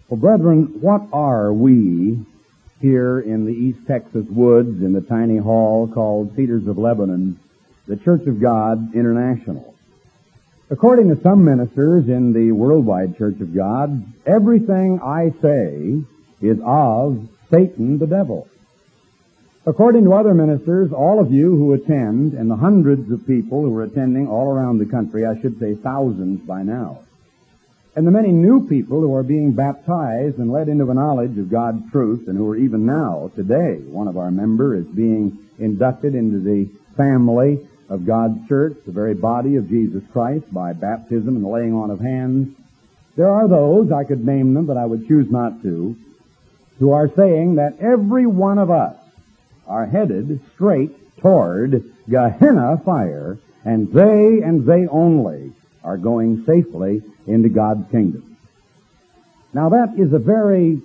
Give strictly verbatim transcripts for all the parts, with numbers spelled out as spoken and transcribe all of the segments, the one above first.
Well, brethren, what are we here in the East Texas woods in the tiny hall called Cedars of Lebanon, the Church of God International? According to some ministers in the worldwide Church of God, everything I say is of Satan the devil. According to other ministers, all of you who attend, and the hundreds of people who are attending all around the country, I should say thousands by now, and the many new people who are being baptized and led into a knowledge of God's truth, and who are even now, today, one of our members is being inducted into the family of God's church, the very body of Jesus Christ, by baptism and the laying on of hands. There are those, I could name them, but I would choose not to, who are saying that every one of us are headed straight toward Gehenna fire, and they and they only are going safely into God's kingdom. Now that is a very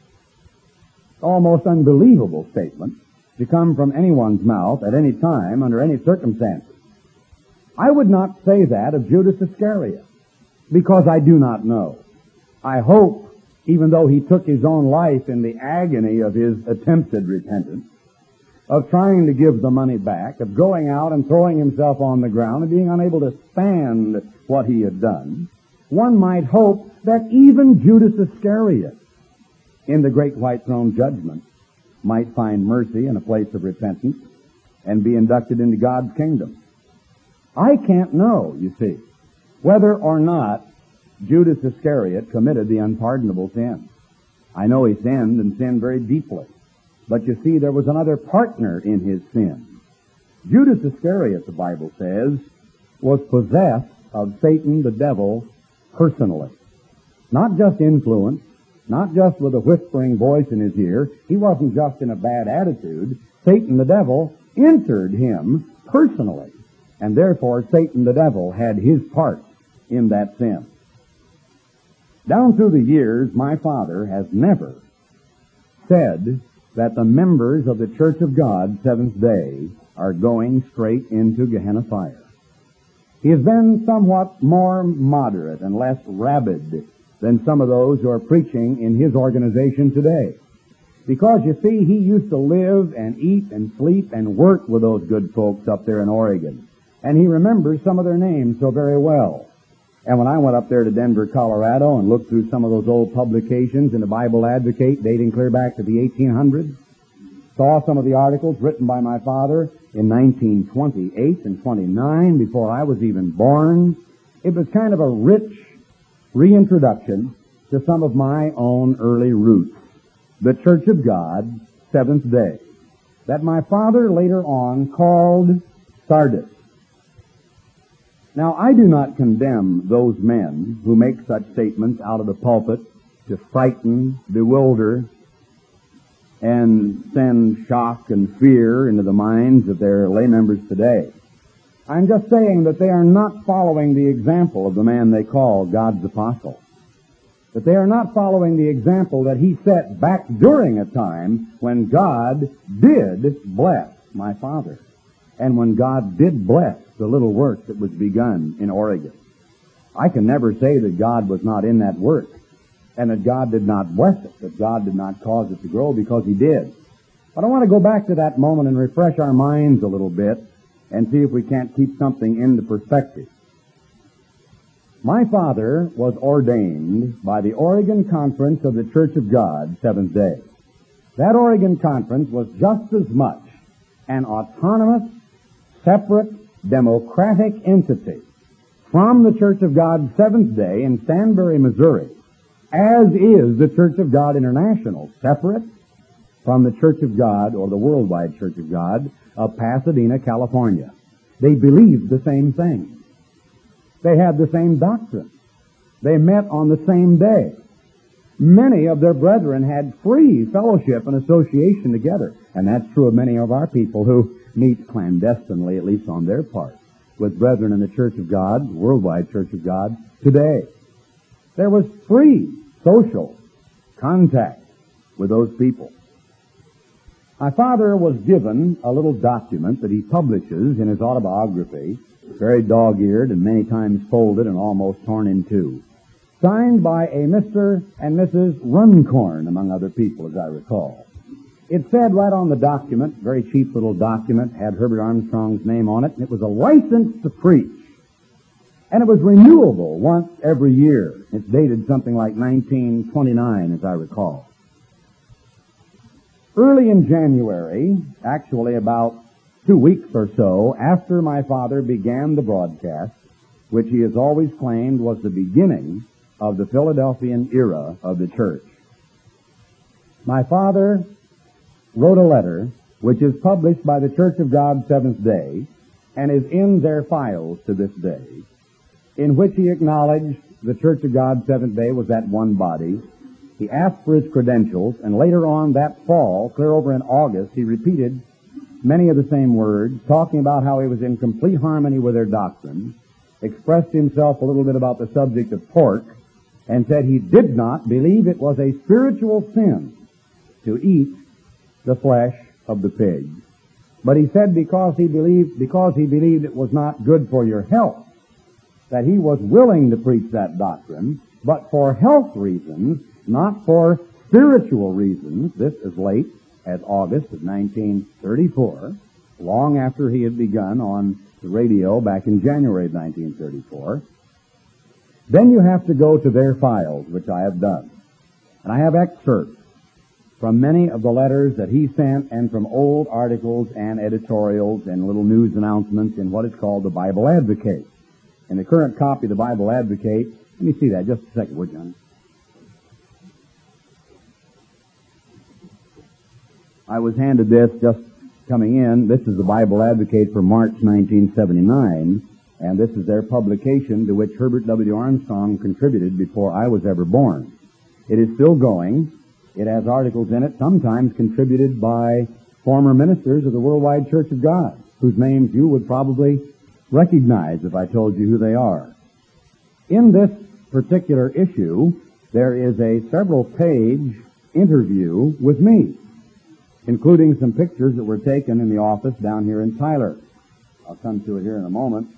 almost unbelievable statement to come from anyone's mouth at any time, under any circumstances. I would not say that of Judas Iscariot, because I do not know. I hope, even though he took his own life in the agony of his attempted repentance, of trying to give the money back, of going out and throwing himself on the ground and being unable to stand what he had done, one might hope that even Judas Iscariot, in the great white throne judgment, might find mercy in a place of repentance and be inducted into God's kingdom. I can't know, you see, whether or not Judas Iscariot committed the unpardonable sin. I know he sinned, and sinned very deeply. But you see, there was another partner in his sin. Judas Iscariot, the Bible says, was possessed of Satan the devil personally. Not just influence, not just with a whispering voice in his ear. He wasn't just in a bad attitude. Satan the devil entered him personally. And therefore, Satan the devil had his part in that sin. Down through the years, my father has never said that the members of the Church of God, Seventh Day, are going straight into Gehenna fire. He has been somewhat more moderate and less rabid than some of those who are preaching in his organization today. Because, you see, he used to live and eat and sleep and work with those good folks up there in Oregon. And he remembers some of their names so very well. And when I went up there to Denver, Colorado, and looked through some of those old publications in the Bible Advocate dating clear back to the eighteen hundreds, saw some of the articles written by my father in nineteen twenty-eight and twenty-nine, before I was even born, it was kind of a rich reintroduction to some of my own early roots. The Church of God, Seventh Day, that my father later on called Sardis. Now, I do not condemn those men who make such statements out of the pulpit to frighten, bewilder, and send shock and fear into the minds of their lay members today. I'm just saying that they are not following the example of the man they call God's apostle. That they are not following the example that he set back during a time when God did bless my father. And when God did bless the little work that was begun in Oregon. I can never say that God was not in that work, and that God did not bless it, that God did not cause it to grow, because he did. But I want to go back to that moment and refresh our minds a little bit and see if we can't keep something into perspective. My father was ordained by the Oregon Conference of the Church of God, Seventh Day. That Oregon Conference was just as much an autonomous, separate, democratic entity from the Church of God, Seventh Day, in Stanbury, Missouri, as is the Church of God International, separate from the Church of God, or the Worldwide Church of God, of Pasadena, California. They believed the same thing. They had the same doctrine. They met on the same day. Many of their brethren had free fellowship and association together, and that's true of many of our people who meet clandestinely, at least on their part, with brethren in the Church of God, the Worldwide Church of God, today. There was free social contact with those people. My father was given a little document that he publishes in his autobiography, very dog-eared and many times folded and almost torn in two. signed by a Mister and Missus Runcorn, among other people, as I recall. It said right on the document, very cheap little document, had Herbert Armstrong's name on it, and it was a license to preach. And it was renewable once every year. It's dated something like nineteen twenty-nine, as I recall. Early in January, actually about two weeks or so after my father began the broadcast, which he has always claimed was the beginning of the Philadelphian era of the church, my father wrote a letter which is published by the Church of God Seventh-day and is in their files to this day, in which he acknowledged the Church of God Seventh-day was that one body. He asked for his credentials, and later on that fall, clear over in August, he repeated many of the same words, talking about how he was in complete harmony with their doctrine, expressed himself a little bit about the subject of pork, and said he did not believe it was a spiritual sin to eat the flesh of the pig. But he said because he believed, because he believed it was not good for your health, that he was willing to preach that doctrine, but for health reasons, not for spiritual reasons. This as late as August of nineteen thirty-four, long after he had begun on the radio back in January of nineteen thirty-four. Then you have to go to their files, which I have done. And I have excerpts from many of the letters that he sent and from old articles and editorials and little news announcements in what is called the Bible Advocate. In the current copy of the Bible Advocate, let me see that just a second, would you, John? I was handed this just coming in. This is the Bible Advocate for March nineteen seventy-nine, and this is their publication to which Herbert W. Armstrong contributed before I was ever born. It is still going. It has articles in it, sometimes contributed by former ministers of the Worldwide Church of God, whose names you would probably recognize if I told you who they are. In this particular issue, there is a several-page interview with me, including some pictures that were taken in the office down here in Tyler. I'll come to it here in a moment.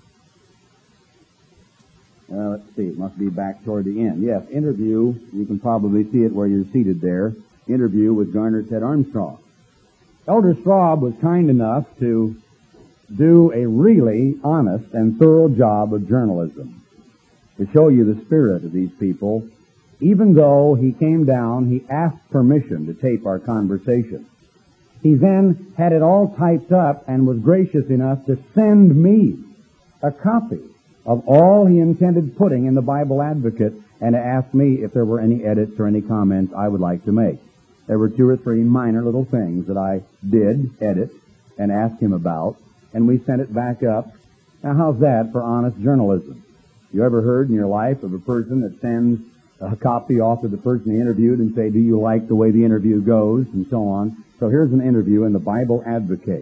Uh, let's see, it must be back toward the end. Yes, interview, you can probably see it where you're seated there. Interview with Garner Ted Armstrong. Elder Straub was kind enough to do a really honest and thorough job of journalism to show you the spirit of these people. Even though he came down, he asked permission to tape our conversation. He then had it all typed up and was gracious enough to send me a copy of all he intended putting in the Bible Advocate and to ask me if there were any edits or any comments I would like to make. There were two or three minor little things that I did edit and ask him about, and we sent it back up. Now, how's that for honest journalism? You ever heard in your life of a person that sends a copy off to the person he interviewed and say, do you like the way the interview goes, and so on? So here's an interview in the Bible Advocate.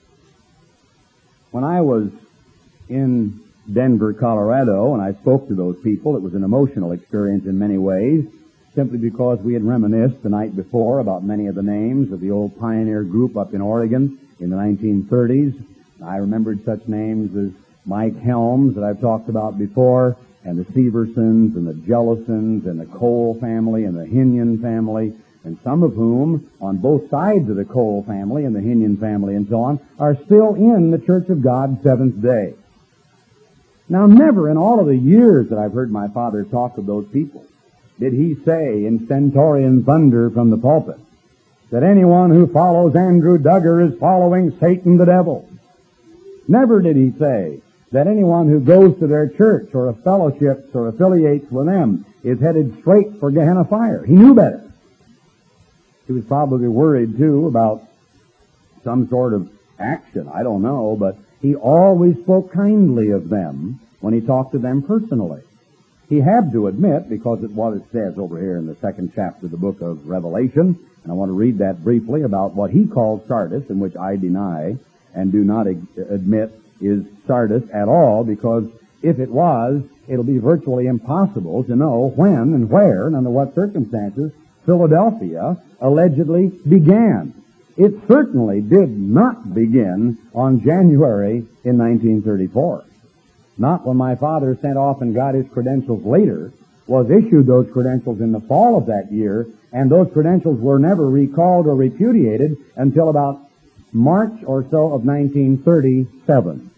When I was in Denver, Colorado, and I spoke to those people, it was an emotional experience in many ways, simply because we had reminisced the night before about many of the names of the old pioneer group up in Oregon in the nineteen thirties. I remembered such names as Mike Helms that I've talked about before, and the Seversons, and the Jellisons, and the Cole family, and the Hinion family, and some of whom, on both sides of the Cole family and the Hinion family and so on, are still in the Church of God Seventh-day. Now, never in all of the years that I've heard my father talk of those people did he say in stentorian thunder from the pulpit that anyone who follows Andrew Duggar is following Satan the devil. Never did he say that anyone who goes to their church or fellowships or affiliates with them is headed straight for Gehenna fire. He knew better. He was probably worried, too, about some sort of action. I don't know, but he always spoke kindly of them when he talked to them personally. He had to admit, because of what it says over here in the second chapter of the book of Revelation, and I want to read that briefly about what he called Sardis, in which I deny and do not admit is Sardis at all, because if it was, it'll be virtually impossible to know when and where and under what circumstances Philadelphia allegedly began. It certainly did not begin on January in nineteen thirty-four. Not when my father sent off and got his credentials later, was issued those credentials in the fall of that year, and those credentials were never recalled or repudiated until about March or so of nineteen thirty-seven.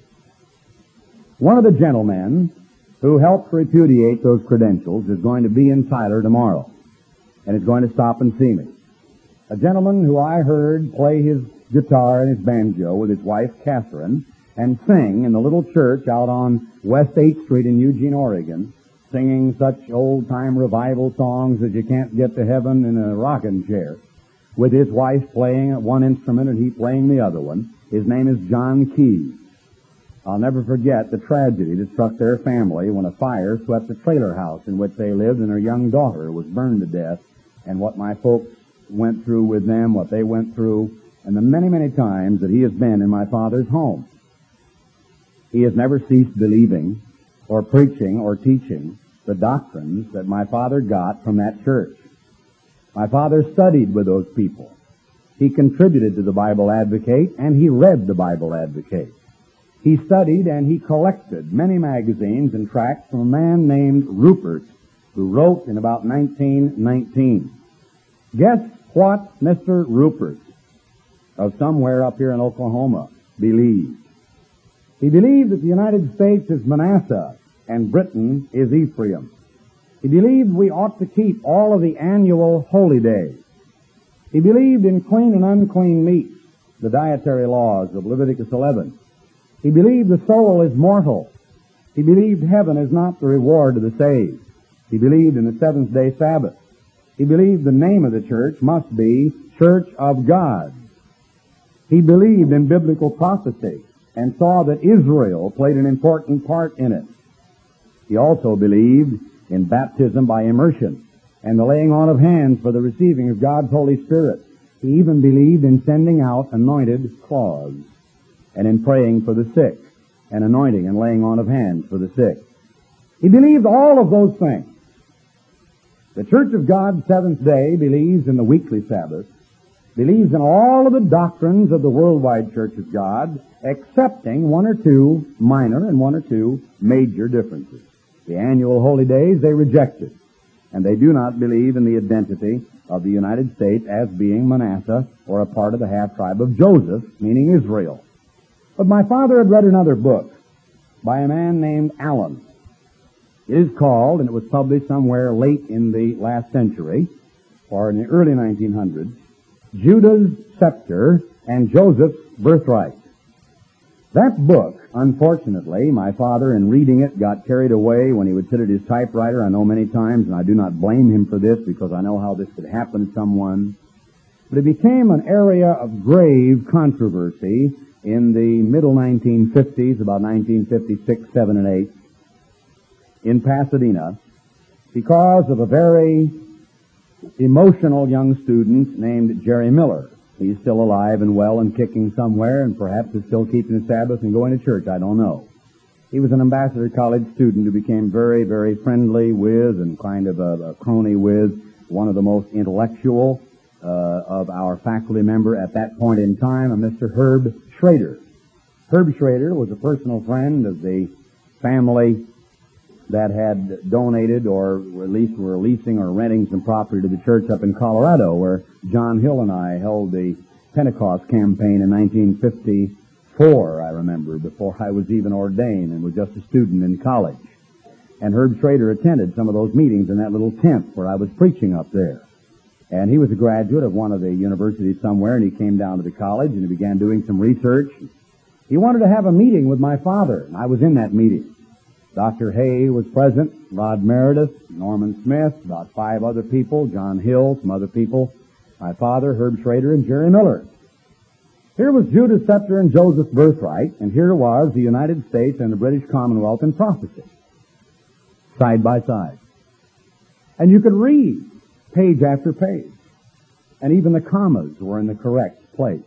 One of the gentlemen who helped repudiate those credentials is going to be in Tyler tomorrow, and is going to stop and see me. A gentleman who I heard play his guitar and his banjo with his wife, Catherine, and sing in the little church out on West eighth Street in Eugene, Oregon, singing such old-time revival songs that you can't get to heaven in a rocking chair, with his wife playing one instrument and he playing the other one. His name is John Keyes. I'll never forget the tragedy that struck their family when a fire swept the trailer house in which they lived, and their young daughter was burned to death, and what my folks went through with them, what they went through, and the many, many times that he has been in my father's home. He has never ceased believing or preaching or teaching the doctrines that my father got from that church. My father studied with those people. He contributed to the Bible Advocate, and he read the Bible Advocate. He studied and he collected many magazines and tracts from a man named Rupert, who wrote in about nineteen nineteen. Guess what Mister Rupert, of somewhere up here in Oklahoma, believed? He believed that the United States is Manasseh and Britain is Ephraim. He believed we ought to keep all of the annual holy days. He believed in clean and unclean meats, the dietary laws of Leviticus eleven. He believed the soul is mortal. He believed heaven is not the reward of the saved. He believed in the seventh-day Sabbath. He believed the name of the church must be Church of God. He believed in biblical prophecy and saw that Israel played an important part in it. He also believed in baptism by immersion and the laying on of hands for the receiving of God's Holy Spirit. He even believed in sending out anointed cloths and in praying for the sick and anointing and laying on of hands for the sick. He believed all of those things. The Church of God Seventh Day believes in the weekly Sabbath, believes in all of the doctrines of the worldwide Church of God, excepting one or two minor and one or two major differences. The annual holy days they rejected, and they do not believe in the identity of the United States as being Manasseh or a part of the half-tribe of Joseph, meaning Israel. But my father had read another book by a man named Allen. It is called, and it was published somewhere late in the last century, or in the early nineteen hundreds, Judah's Scepter and Joseph's Birthright. That book, unfortunately, my father, in reading it, got carried away when he would sit at his typewriter, I know many times, and I do not blame him for this because I know how this could happen to someone. But it became an area of grave controversy in the middle nineteen fifties, about nineteen fifty-six, seven, and eight, in Pasadena, because of a very emotional young student named Jerry Miller. He's still alive and well and kicking somewhere, and perhaps is still keeping the Sabbath and going to church. I don't know. He was an Ambassador College student who became very, very friendly with and kind of a, a crony with one of the most intellectual uh, of our faculty member at that point in time, a Mister Herb Schrader. Herb Schrader was a personal friend of the family that had donated or at least were leasing or renting some property to the church up in Colorado, where John Hill and I held the Pentecost campaign in nineteen fifty-four, I remember, before I was even ordained and was just a student in college. And Herb Schrader attended some of those meetings in that little tent where I was preaching up there. And he was a graduate of one of the universities somewhere, and he came down to the college and he began doing some research. He wanted to have a meeting with my father, and I was in that meeting. Doctor Hay was present, Rod Meredith, Norman Smith, about five other people, John Hill, some other people, my father, Herb Schrader, and Jerry Miller. Here was Judah's Scepter and Joseph's Birthright, and here was the United States and the British Commonwealth in prophecy, side by side. And you could read page after page, and even the commas were in the correct place.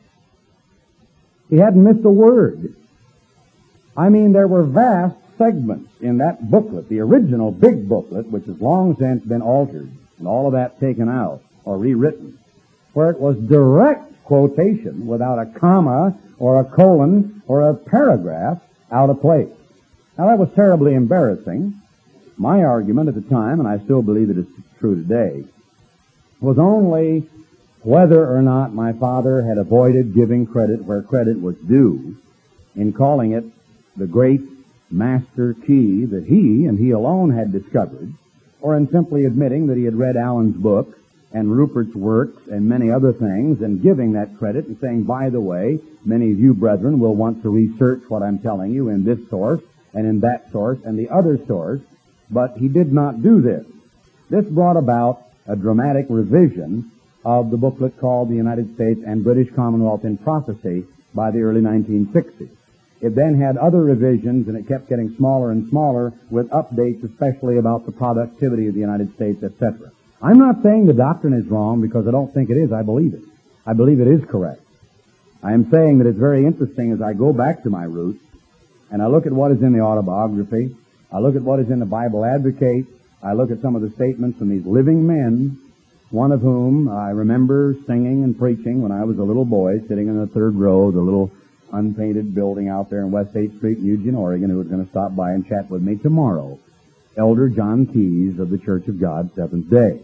He hadn't missed a word. I mean, there were vast segments in that booklet, the original big booklet, which has long since been altered, and all of that taken out or rewritten, where it was direct quotation without a comma or a colon or a paragraph out of place. Now, that was terribly embarrassing, My argument at the time, and I still believe it is true today, was only whether or not my father had avoided giving credit where credit was due in calling it the great master key that he and he alone had discovered, or in simply admitting that he had read Allen's book and Rupert's works and many other things and giving that credit and saying, by the way, many of you brethren will want to research what I'm telling you in this source and in that source and the other source, but he did not do this. This brought about a dramatic revision of the booklet called The United States and British Commonwealth in Prophecy by the early nineteen sixties. It then had other revisions, and it kept getting smaller and smaller with updates, especially about the productivity of the United States, et cetera. I'm not saying the doctrine is wrong because I don't think it is. I believe it. I believe it is correct. I am saying that it's very interesting as I go back to my roots and I look at what is in the autobiography, I look at what is in the Bible Advocate, I look at some of the statements from these living men, one of whom I remember singing and preaching when I was a little boy, sitting in the third row of the little unpainted building out there in West eighth Street in Eugene, Oregon, who was going to stop by and chat with me tomorrow, Elder John Keyes of the Church of God, Seventh Day.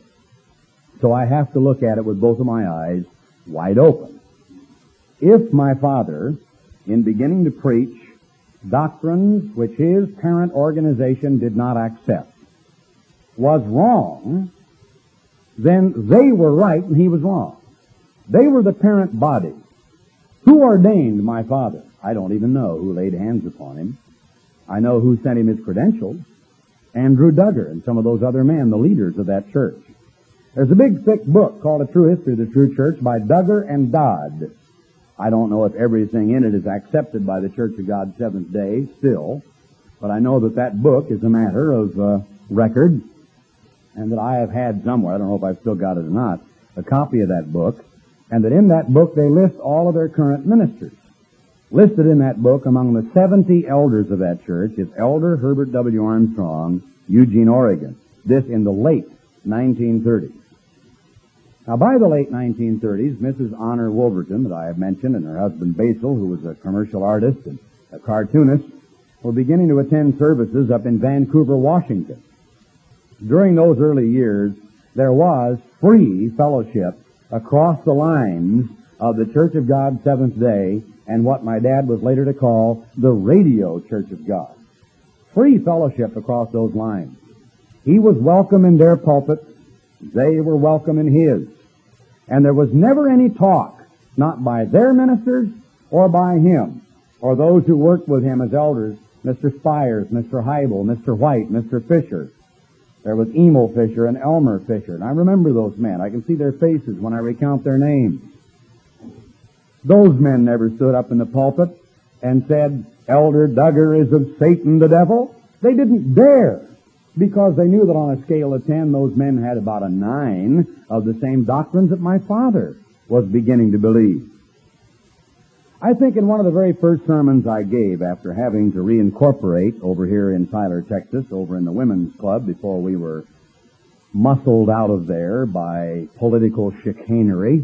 So I have to look at it with both of my eyes wide open. If my father, in beginning to preach doctrines which his parent organization did not accept, was wrong, then they were right and he was wrong. They were the parent body. Who ordained my father? I don't even know who laid hands upon him. I know who sent him his credentials. Andrew Duggar and some of those other men, the leaders of that church. There's a big, thick book called A True History of the True Church by Duggar and Dodd. I don't know if everything in it is accepted by the Church of God Seventh Day still, but I know that that book is a matter of uh, record, and that I have had somewhere, I don't know if I've still got it or not, a copy of that book, and that in that book they list all of their current ministers. Listed in that book among the seventy elders of that church is Elder Herbert W. Armstrong, Eugene, Oregon. This in the late nineteen thirties. Now, by the late nineteen thirties, Missus Honor Wolverton, that I have mentioned, and her husband Basil, who was a commercial artist and a cartoonist, were beginning to attend services up in Vancouver, Washington. During those early years, there was free fellowship across the lines of the Church of God Seventh Day and what my dad was later to call the Radio Church of God. Free fellowship across those lines. He was welcome in their pulpit. They were welcome in his. And there was never any talk, not by their ministers or by him, or those who worked with him as elders, Mister Spires, Mister Heibel, Mister White, Mister Fisher. There was Emil Fisher and Elmer Fisher, and I remember those men. I can see their faces when I recount their names. Those men never stood up in the pulpit and said, Elder Duggar is of Satan the devil. They didn't dare, because they knew that on a scale of ten, those men had about a nine of the same doctrines that my father was beginning to believe. I think in one of the very first sermons I gave after having to reincorporate over here in Tyler, Texas, over in the Women's Club before we were muscled out of there by political chicanery,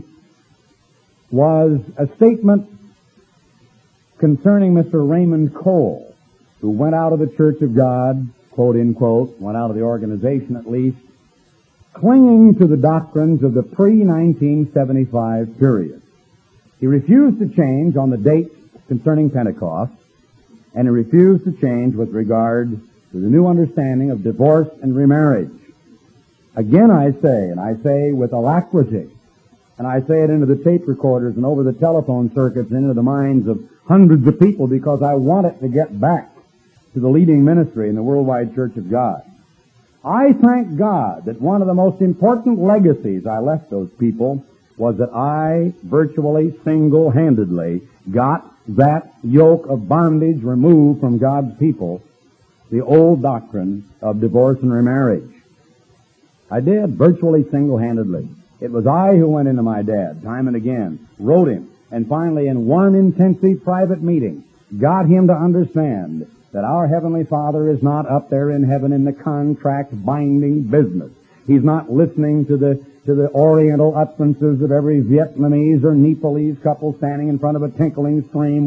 was a statement concerning Mister Raymond Cole, who went out of the Church of God, quote, end quote, went out of the organization at least, clinging to the doctrines of the pre nineteen seventy-five period. He refused to change on the dates concerning Pentecost, and he refused to change with regard to the new understanding of divorce and remarriage. Again, I say, and I say with alacrity, and I say it into the tape recorders and over the telephone circuits and into the minds of hundreds of people because I want it to get back to the leading ministry in the worldwide Church of God. I thank God that one of the most important legacies I left those people was that I virtually single-handedly got that yoke of bondage removed from God's people, the old doctrine of divorce and remarriage. I did, virtually single-handedly. It was I who went into my dad time and again, wrote him, and finally in one intensive private meeting, got him to understand that our Heavenly Father is not up there in heaven in the contract-binding business. He's not listening to the to the oriental utterances of every Vietnamese or Nepalese couple standing in front of a tinkling stream with a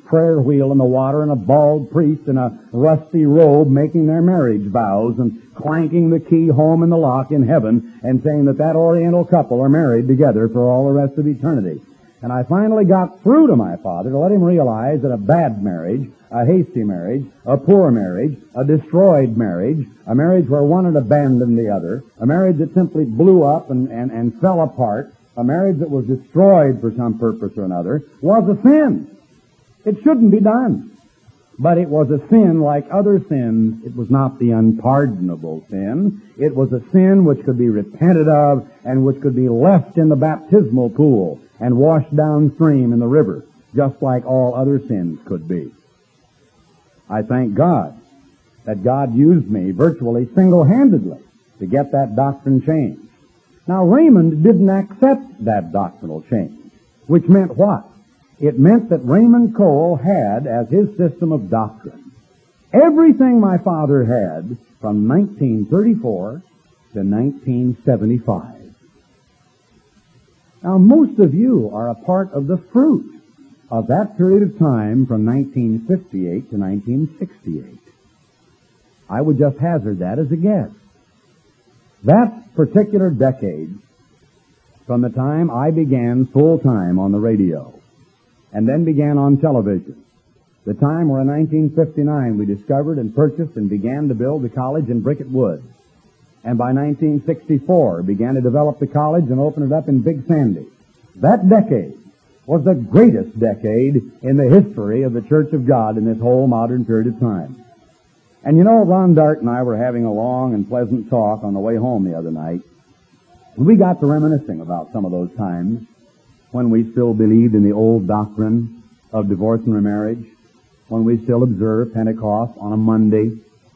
prayer wheel in the water and a bald priest in a rusty robe making their marriage vows and clanking the key home in the lock in heaven and saying that that Oriental couple are married together for all the rest of eternity. And I finally got through to my father to let him realize that a bad marriage, a hasty marriage, a poor marriage, a destroyed marriage, a marriage where one had abandoned the other, a marriage that simply blew up and, and, and fell apart, a marriage that was destroyed for some purpose or another, was a sin. It shouldn't be done. But it was a sin like other sins. It was not the unpardonable sin. It was a sin which could be repented of and which could be left in the baptismal pool and washed downstream in the river, just like all other sins could be. I thank God that God used me virtually single-handedly to get that doctrine changed. Now, Raymond didn't accept that doctrinal change, which meant what? It meant that Raymond Cole had, as his system of doctrine, everything my father had from nineteen thirty-four to nineteen seventy-five. Now, most of you are a part of the fruit of that period of time from nineteen fifty-eight to nineteen sixty-eight. I would just hazard that as a guess. That particular decade, from the time I began full-time on the radio, and then began on television, the time where in nineteen fifty-nine we discovered and purchased and began to build the college in Bricket Wood, and by nineteen sixty-four began to develop the college and open it up in Big Sandy. That decade was the greatest decade in the history of the Church of God in this whole modern period of time. And you know, Ron Dart and I were having a long and pleasant talk on the way home the other night, and we got to reminiscing about some of those times when we still believed in the old doctrine of divorce and remarriage, when we still observed Pentecost on a Monday.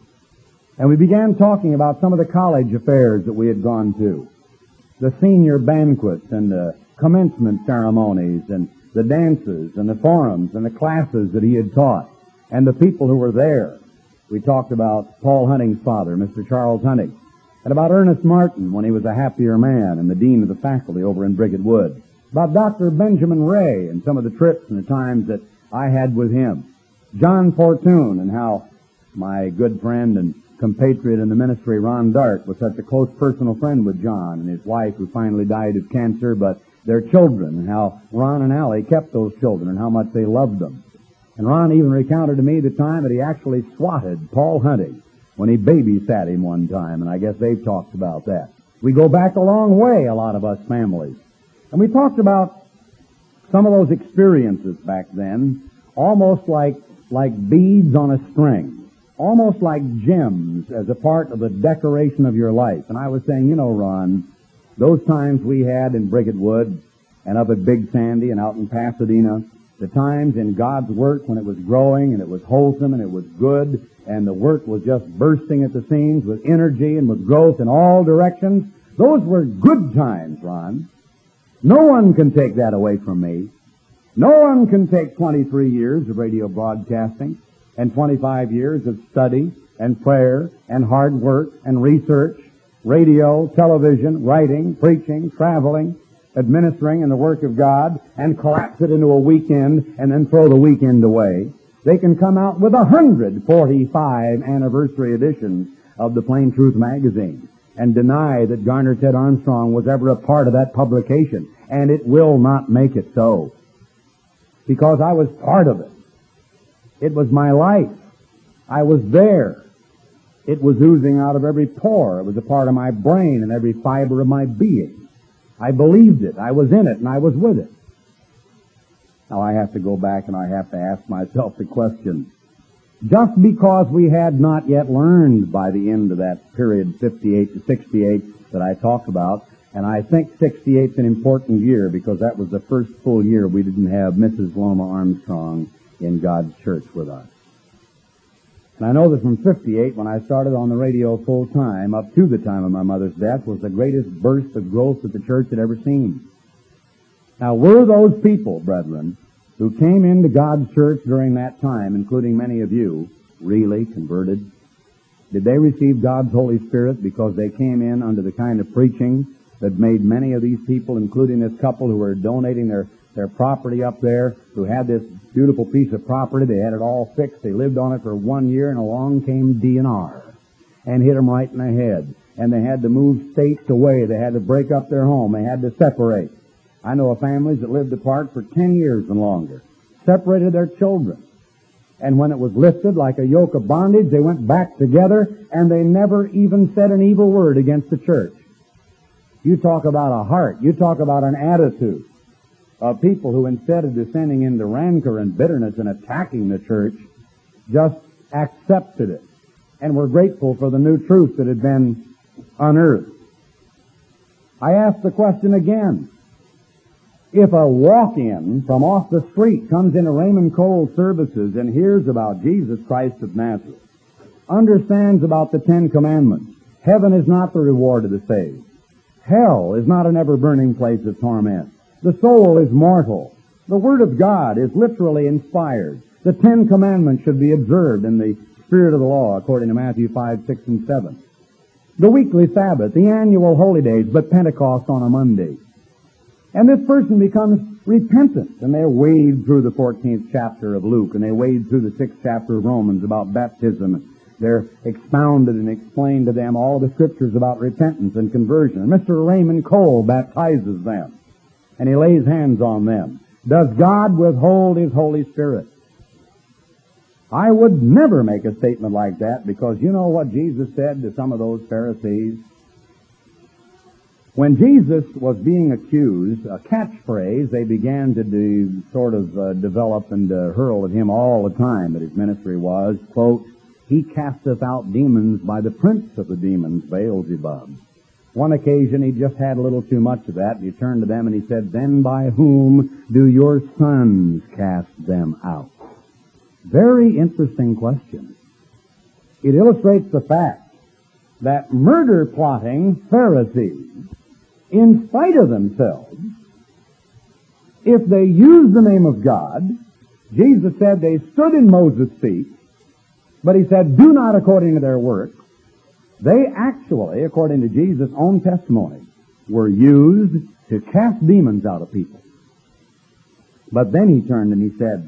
And we began talking about some of the college affairs that we had gone to, the senior banquets and the commencement ceremonies and the dances and the forums and the classes that he had taught and the people who were there. We talked about Paul Hunting's father, Mister Charles Hunting, and about Ernest Martin when he was a happier man and the dean of the faculty over in Bricket Wood, about Doctor Benjamin Ray and some of the trips and the times that I had with him, John Fortune and how my good friend and compatriot in the ministry, Ron Dart, was such a close personal friend with John and his wife who finally died of cancer, but their children, and how Ron and Allie kept those children and how much they loved them. And Ron even recounted to me the time that he actually swatted Paul Hunting when he babysat him one time, and I guess they've talked about that. We go back a long way, a lot of us families. And we talked about some of those experiences back then, almost like, like beads on a string, almost like gems as a part of the decoration of your life. And I was saying, you know, Ron, those times we had in Bricket Wood and up at Big Sandy and out in Pasadena, the times in God's work when it was growing and it was wholesome and it was good and the work was just bursting at the seams with energy and with growth in all directions, those were good times, Ron. No one can take that away from me. No one can take twenty-three years of radio broadcasting and twenty-five years of study and prayer and hard work and research, radio, television, writing, preaching, traveling, administering in the work of God, and collapse it into a weekend and then throw the weekend away. They can come out with one hundred forty-five anniversary editions of the Plain Truth magazine and deny that Garner Ted Armstrong was ever a part of that publication, and it will not make it so. Because I was part of it. It was my life. I was there. It was oozing out of every pore. It was a part of my brain and every fiber of my being. I believed it. I was in it, and I was with it. Now I have to go back and I have to ask myself the question, just because we had not yet learned by the end of that period, fifty-eight to sixty-eight, that I talked about, and I think sixty-eight is an important year because that was the first full year we didn't have Missus Loma Armstrong in God's church with us. And I know that from fifty-eight, when I started on the radio full time, up to the time of my mother's death, was the greatest burst of growth that the church had ever seen. Now, were those people, brethren, who came into God's church during that time, including many of you, really converted? Did they receive God's Holy Spirit because they came in under the kind of preaching that made many of these people, including this couple who were donating their their property up there, who had this beautiful piece of property. They had it all fixed. They lived on it for one year, and along came D N R and hit them right in the head. And they had to move states away. They had to break up their home. They had to separate. I know of families that lived apart for ten years and longer, separated their children. And when it was lifted like a yoke of bondage, they went back together, and they never even said an evil word against the church. You talk about a heart. You talk about an attitude of people who, instead of descending into rancor and bitterness and attacking the church, just accepted it and were grateful for the new truth that had been unearthed. I ask the question again. If a walk-in from off the street comes into Raymond Cole's services and hears about Jesus Christ of Nazareth, understands about the Ten Commandments, heaven is not the reward of the saved. Hell is not an ever-burning place of torment. The soul is mortal. The Word of God is literally inspired. The Ten Commandments should be observed in the spirit of the law, according to Matthew five, six, and seven. The weekly Sabbath, the annual holy days, but Pentecost on a Monday. And this person becomes repentant, and they wade through the fourteenth chapter of Luke, and they wade through the sixth chapter of Romans about baptism. They're expounded and explained to them all the scriptures about repentance and conversion. And Mister Raymond Cole baptizes them, and he lays hands on them. Does God withhold His Holy Spirit? I would never make a statement like that, because you know what Jesus said to some of those Pharisees? When Jesus was being accused, a catchphrase they began to do, sort of uh, develop and uh, hurl at him all the time that his ministry was, quote, "He casteth out demons by the prince of the demons, Beelzebub." One occasion he just had a little too much of that, and he turned to them and he said, "Then by whom do your sons cast them out?" Very interesting question. It illustrates the fact that murder-plotting Pharisees, in spite of themselves, if they use the name of God, Jesus said they stood in Moses' feet, but he said, do not according to their works. They actually, according to Jesus' own testimony, were used to cast demons out of people. But then he turned and he said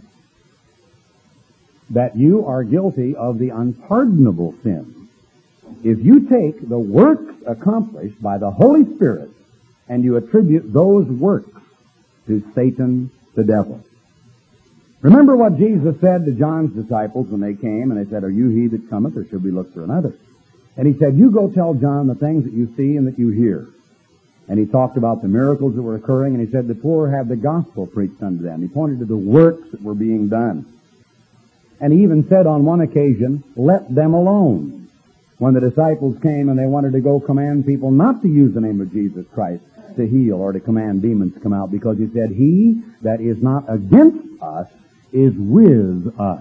that you are guilty of the unpardonable sin if you take the works accomplished by the Holy Spirit and you attribute those works to Satan, the devil. Remember what Jesus said to John's disciples when they came and they said, "Are you he that cometh, or should we look for another?" And he said, "You go tell John the things that you see and that you hear." And he talked about the miracles that were occurring, and he said, "The poor have the gospel preached unto them." He pointed to the works that were being done. And he even said on one occasion, "Let them alone." When the disciples came and they wanted to go command people not to use the name of Jesus Christ to heal or to command demons to come out, because he said, "He that is not against us is with us."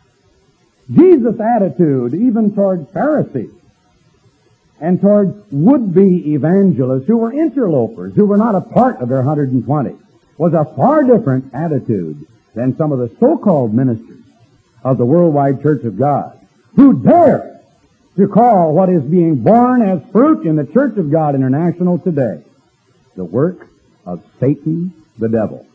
Jesus' attitude, even toward Pharisees and toward would-be evangelists who were interlopers, who were not a part of their one hundred twenty, was a far different attitude than some of the so-called ministers of the worldwide Church of God, who dare to call what is being born as fruit in the Church of God International today the work of Satan, the devil.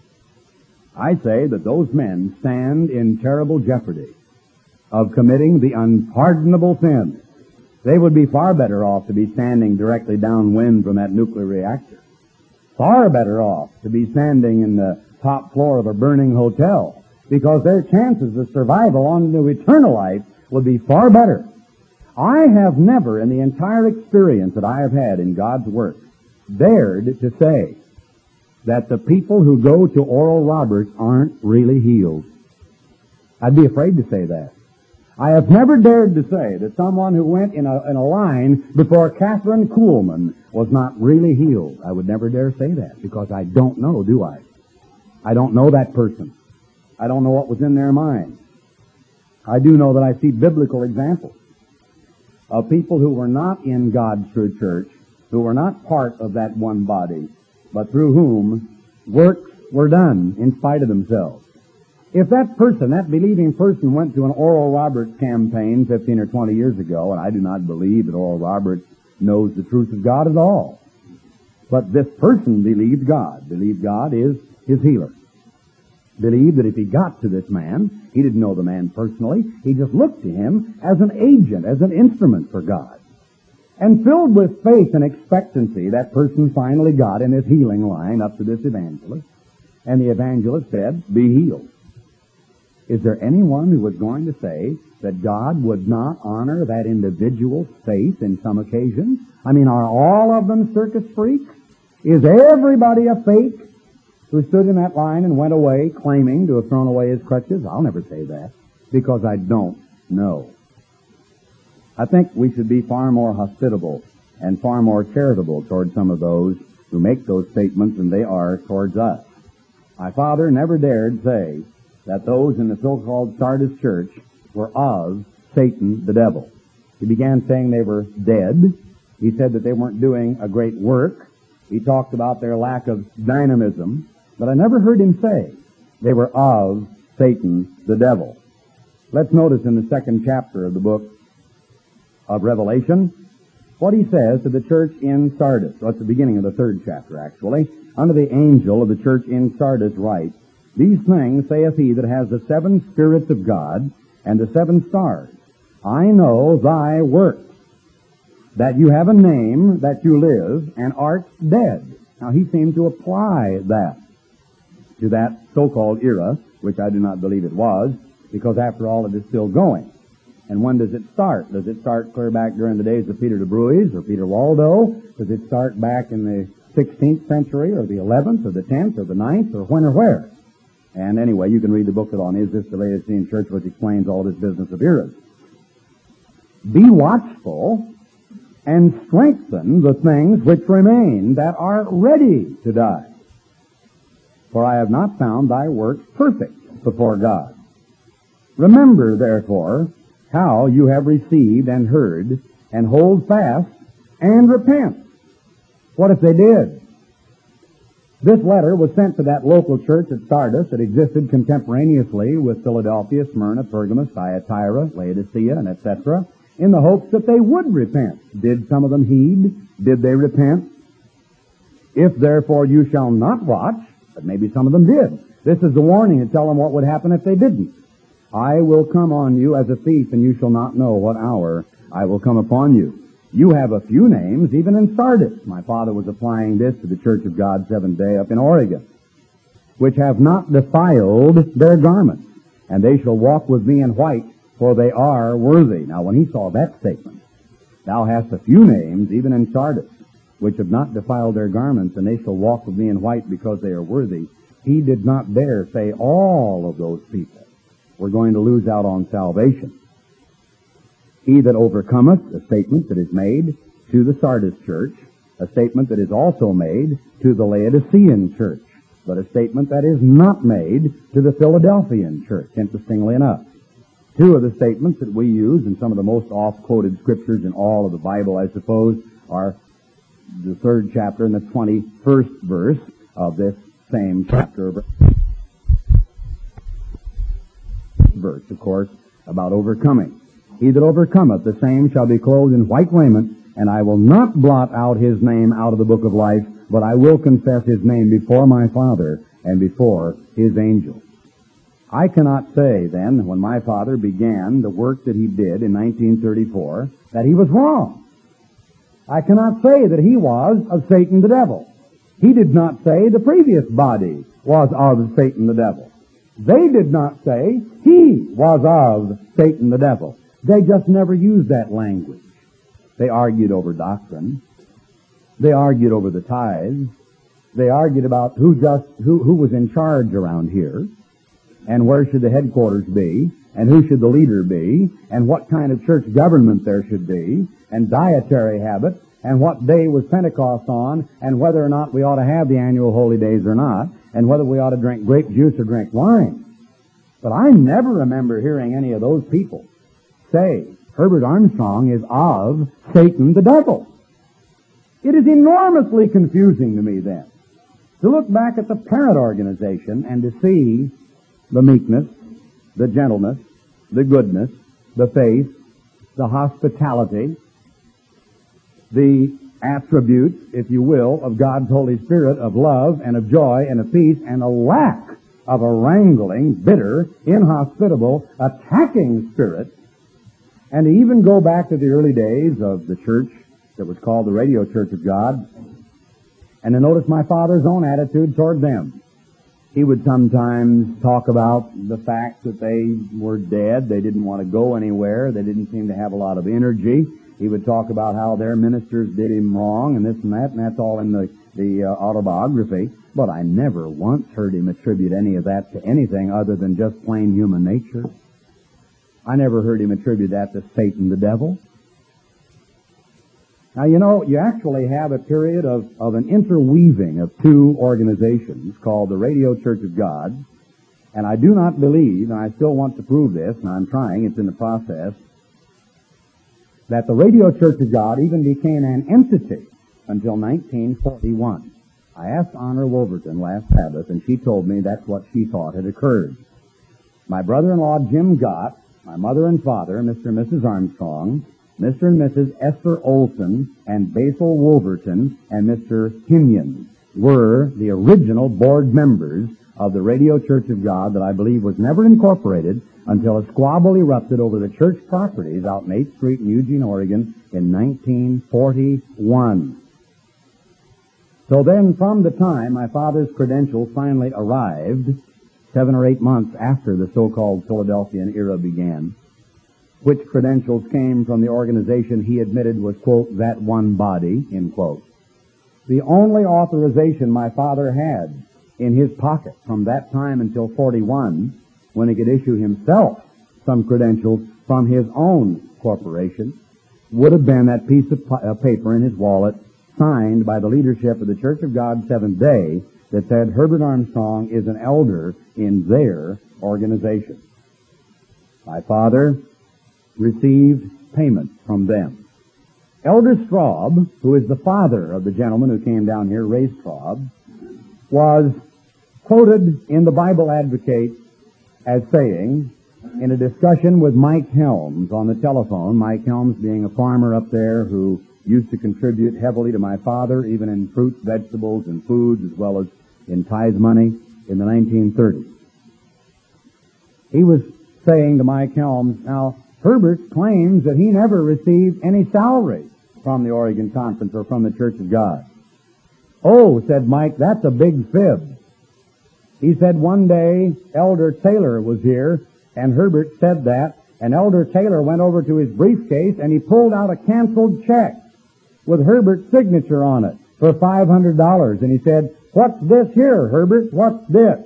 I say that those men stand in terrible jeopardy of committing the unpardonable sin. They would be far better off to be standing directly downwind from that nuclear reactor. Far better off to be standing in the top floor of a burning hotel, because their chances of survival on to eternal life would be far better. I have never, in the entire experience that I have had in God's work, dared to say that the people who go to Oral Roberts aren't really healed. I'd be afraid to say that. I have never dared to say that someone who went in a, in a line before Catherine Kuhlman was not really healed. I would never dare say that, because I don't know, do I? I don't know that person. I don't know what was in their mind. I do know that I see biblical examples of people who were not in God's true church, who were not part of that one body, but through whom works were done in spite of themselves. If that person, that believing person, went to an Oral Roberts campaign fifteen or twenty years ago, and I do not believe that Oral Roberts knows the truth of God at all, but this person believed God, believed God is his healer. Believed that if he got to this man, he didn't know the man personally, he just looked to him as an agent, as an instrument for God. And filled with faith and expectancy, that person finally got in his healing line up to this evangelist, and the evangelist said, "Be healed." Is there anyone who was going to say that God would not honor that individual's faith in some occasions? I mean, are all of them circus freaks? Is everybody a fake who stood in that line and went away claiming to have thrown away his crutches? I'll never say that, because I don't know. I think we should be far more hospitable and far more charitable toward some of those who make those statements than they are towards us. My father never dared say that those in the so-called Sardis church were of Satan, the devil. He began saying they were dead. He said that they weren't doing a great work. He talked about their lack of dynamism. But I never heard him say they were of Satan, the devil. Let's notice in the second chapter of the book of Revelation what he says to the church in Sardis. So it's the beginning of the third chapter, actually. Unto the angel of the church in Sardis write, "These things saith he that has the seven spirits of God and the seven stars. I know thy works, that you have a name, that you live, and art dead." Now he seemed to apply that to that so-called era, which I do not believe it was, because after all it is still going. And when does it start? Does it start clear back during the days of Peter de Bruys or Peter Waldo? Does it start back in the sixteenth century or the eleventh or the tenth or the ninth or when or where? And anyway, you can read the booklet on Is This the Laodicean Church, which explains all this business of eras. Be watchful and strengthen the things which remain that are ready to die. For I have not found thy works perfect before God. Remember, therefore, how you have received and heard, and hold fast, and repent. What if they did? This letter was sent to that local church at Sardis that existed contemporaneously with Philadelphia, Smyrna, Pergamos, Thyatira, Laodicea, and et cetera, in the hopes that they would repent. Did some of them heed? Did they repent? If therefore you shall not watch, but maybe some of them did. This is the warning to tell them what would happen if they didn't. I will come on you as a thief, and you shall not know what hour I will come upon you. You have a few names, even in Sardis. My father was applying this to the Church of God Seventh Day up in Oregon, which have not defiled their garments, and they shall walk with me in white, for they are worthy. Now, when he saw that statement, thou hast a few names, even in Sardis, which have not defiled their garments, and they shall walk with me in white because they are worthy, he did not dare say all of those people were going to lose out on salvation. He that overcometh, a statement that is made to the Sardis church, a statement that is also made to the Laodicean church, but a statement that is not made to the Philadelphian church, interestingly enough. Two of the statements that we use in some of the most oft-quoted scriptures in all of the Bible, I suppose, are the third chapter and the twenty-first verse of this same chapter. Verse, of course, about overcoming. He that overcometh, the same shall be clothed in white raiment, and I will not blot out his name out of the book of life, but I will confess his name before my Father and before his angels. I cannot say, then, when my father began the work that he did in nineteen thirty-four, that he was wrong. I cannot say that he was of Satan the devil. He did not say the previous body was of Satan the devil. They did not say he was of Satan the devil. They just never used that language. They argued over doctrine. They argued over the tithes. They argued about who just who, who was in charge around here, and where should the headquarters be, and who should the leader be, and what kind of church government there should be, and dietary habits, and what day was Pentecost on, and whether or not we ought to have the annual holy days or not, and whether we ought to drink grape juice or drink wine. But I never remember hearing any of those people say Herbert Armstrong is of Satan the devil. It is enormously confusing to me then to look back at the parent organization and to see the meekness, the gentleness, the goodness, the faith, the hospitality, the attributes, if you will, of God's Holy Spirit, of love and of joy and of peace, and a lack of a wrangling, bitter, inhospitable, attacking spirit, and to even go back to the early days of the church that was called the Radio Church of God, and to notice my father's own attitude toward them. He would sometimes talk about the fact that they were dead, they didn't want to go anywhere, they didn't seem to have a lot of energy. He would talk about how their ministers did him wrong and this and that, and that's all in the, the uh, autobiography. But I never once heard him attribute any of that to anything other than just plain human nature. I never heard him attribute that to Satan, the devil. Now, you know, you actually have a period of, of an interweaving of two organizations called the Radio Church of God, and I do not believe, and I still want to prove this, and I'm trying, it's in the process, that the Radio Church of God even became an entity until nineteen forty-one. I asked Honor Wolverton last Sabbath, and she told me that's what she thought had occurred. My brother-in-law, Jim Gott, my mother and father, Mister and Missus Armstrong, Mister and Missus Esther Olson, and Basil Wolverton, and Mister Hinion were the original board members of the Radio Church of God that I believe was never incorporated until a squabble erupted over the church properties out in eighth Street in Eugene, Oregon in nineteen forty-one. So then, from the time my father's credentials finally arrived, seven or eight months after the so-called Philadelphian era began, which credentials came from the organization he admitted was, quote, that one body, end quote. The only authorization my father had in his pocket from that time until forty-one, when he could issue himself some credentials from his own corporation, would have been that piece of pa- uh, paper in his wallet signed by the leadership of the Church of God Seventh Day that said Herbert Armstrong is an elder in their organization. My father received payment from them. Elder Straub, who is the father of the gentleman who came down here, Ray Straub, was quoted in the Bible Advocate as saying, in a discussion with Mike Helms on the telephone, Mike Helms being a farmer up there who used to contribute heavily to my father, even in fruits, vegetables, and foods, as well as in tithe money in the nineteen thirties. He was saying to Mike Helms, now, Herbert claims that he never received any salary from the Oregon Conference or from the Church of God. Oh, said Mike, that's a big fib. He said one day Elder Taylor was here, and Herbert said that, and Elder Taylor went over to his briefcase and he pulled out a canceled check with Herbert's signature on it for five hundred dollars. And he said, what's this here, Herbert? What's this?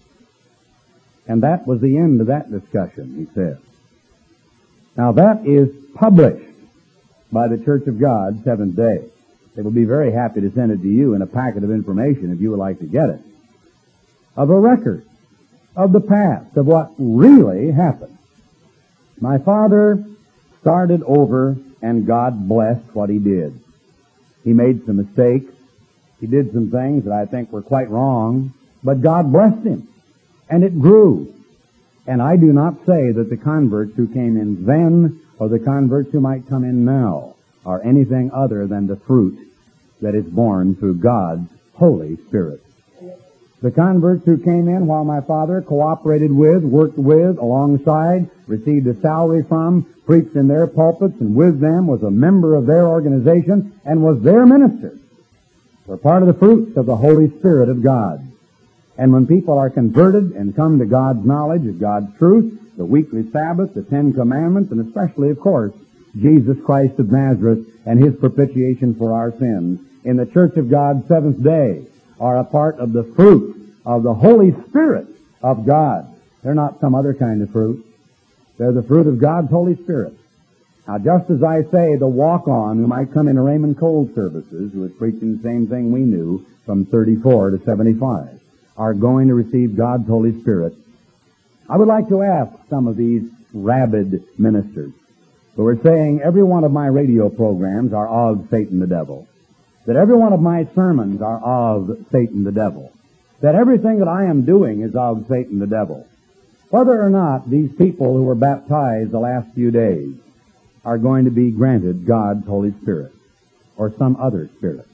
And that was the end of that discussion, he said. Now that is published by the Church of God, Seventh Day. They will be very happy to send it to you in a packet of information if you would like to get it, of a record of the past, of what really happened. My father started over, and God blessed what he did. He made some mistakes. He did some things that I think were quite wrong, but God blessed him, and it grew. And I do not say that the converts who came in then or the converts who might come in now are anything other than the fruit that is born through God's Holy Spirit. The converts who came in while my father cooperated with, worked with, alongside, received a salary from, preached in their pulpits and with them, was a member of their organization, and was their minister, were part of the fruits of the Holy Spirit of God. And when people are converted and come to God's knowledge of God's truth, the weekly Sabbath, the Ten Commandments, and especially, of course, Jesus Christ of Nazareth and His propitiation for our sins, in the Church of God Seventh Day, are a part of the fruit of the Holy Spirit of God. They're not some other kind of fruit. They're the fruit of God's Holy Spirit. Now, just as I say, the walk-on who might come into Raymond Cole's services, who is preaching the same thing we knew from thirty-four to seventy-five, are going to receive God's Holy Spirit. I would like to ask some of these rabid ministers who are saying every one of my radio programs are of Satan the devil, that every one of my sermons are of Satan the devil, that everything that I am doing is of Satan the devil. Whether or not these people who were baptized the last few days are going to be granted God's Holy Spirit. or some other spirit.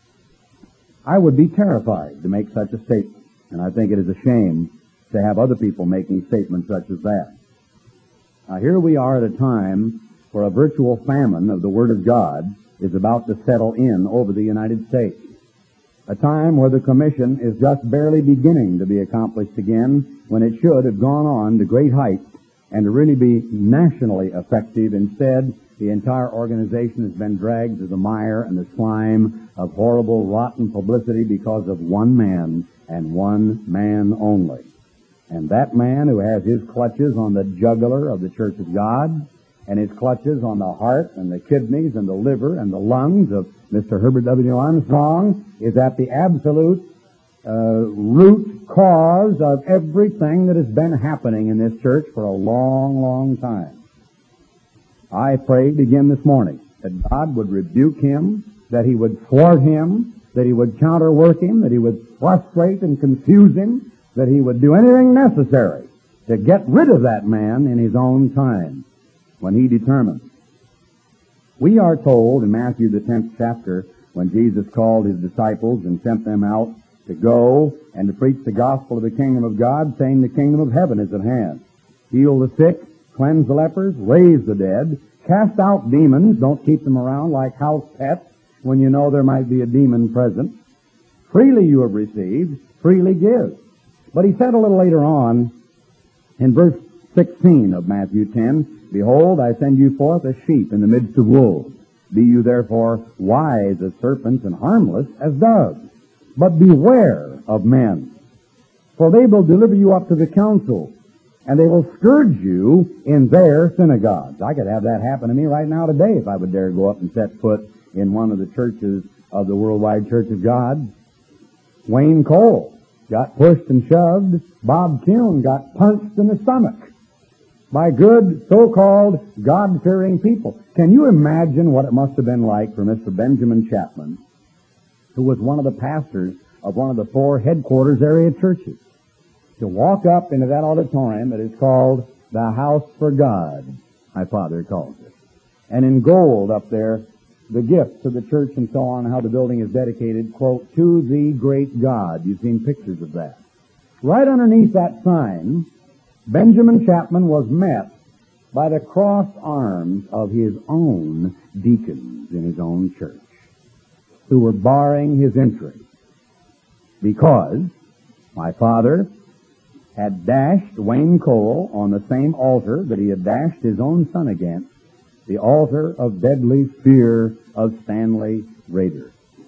I would be terrified to make such a statement, and I think it is a shame to have other people making statements such as that. Now, here we are at a time where a virtual famine of the Word of God is about to settle in over the United States. A time where the Commission is just barely beginning to be accomplished again, when it should have gone on to great heights and to really be nationally effective. Instead, the entire organization has been dragged through the mire and the slime of horrible, rotten publicity because of one man and one man only. And that man who has his clutches on the jugular of the Church of God, and his clutches on the heart and the kidneys and the liver and the lungs of Mister Herbert W. Armstrong, is at the absolute uh, root cause of everything that has been happening in this church for a long, long time. I prayed again this morning that God would rebuke him, that he would thwart him, that he would counterwork him, that he would frustrate and confuse him, that he would do anything necessary to get rid of that man in his own time, when he determines. We are told in Matthew the tenth chapter, when Jesus called his disciples and sent them out to go and to preach the gospel of the kingdom of God, saying the kingdom of heaven is at hand. Heal the sick, cleanse the lepers, raise the dead, cast out demons. Don't keep them around like house pets when you know there might be a demon present. Freely you have received, freely give. But he said a little later on, in verse sixteen of Matthew ten, Behold, I send you forth as sheep in the midst of wolves. Be you therefore wise as serpents and harmless as doves. But beware of men, for they will deliver you up to the council, and they will scourge you in their synagogues. I could have that happen to me right now today if I would dare go up and set foot in one of the churches of the Worldwide Church of God. Wayne Cole got pushed and shoved. Bob Kuhn got punched in the stomach by good, so-called, God-fearing people. Can you imagine what it must have been like for Mister Benjamin Chapman, who was one of the pastors of one of the four headquarters area churches, to walk up into that auditorium that is called the House for God, my father calls it, and in gold up there, the gifts of the church and so on, how the building is dedicated, quote, to the great God. You've seen pictures of that. Right underneath that sign, Benjamin Chapman was met by the crossed arms of his own deacons in his own church, who were barring his entry because my father had dashed Wayne Cole on the same altar that he had dashed his own son against, the altar of deadly fear of Stanley Rader.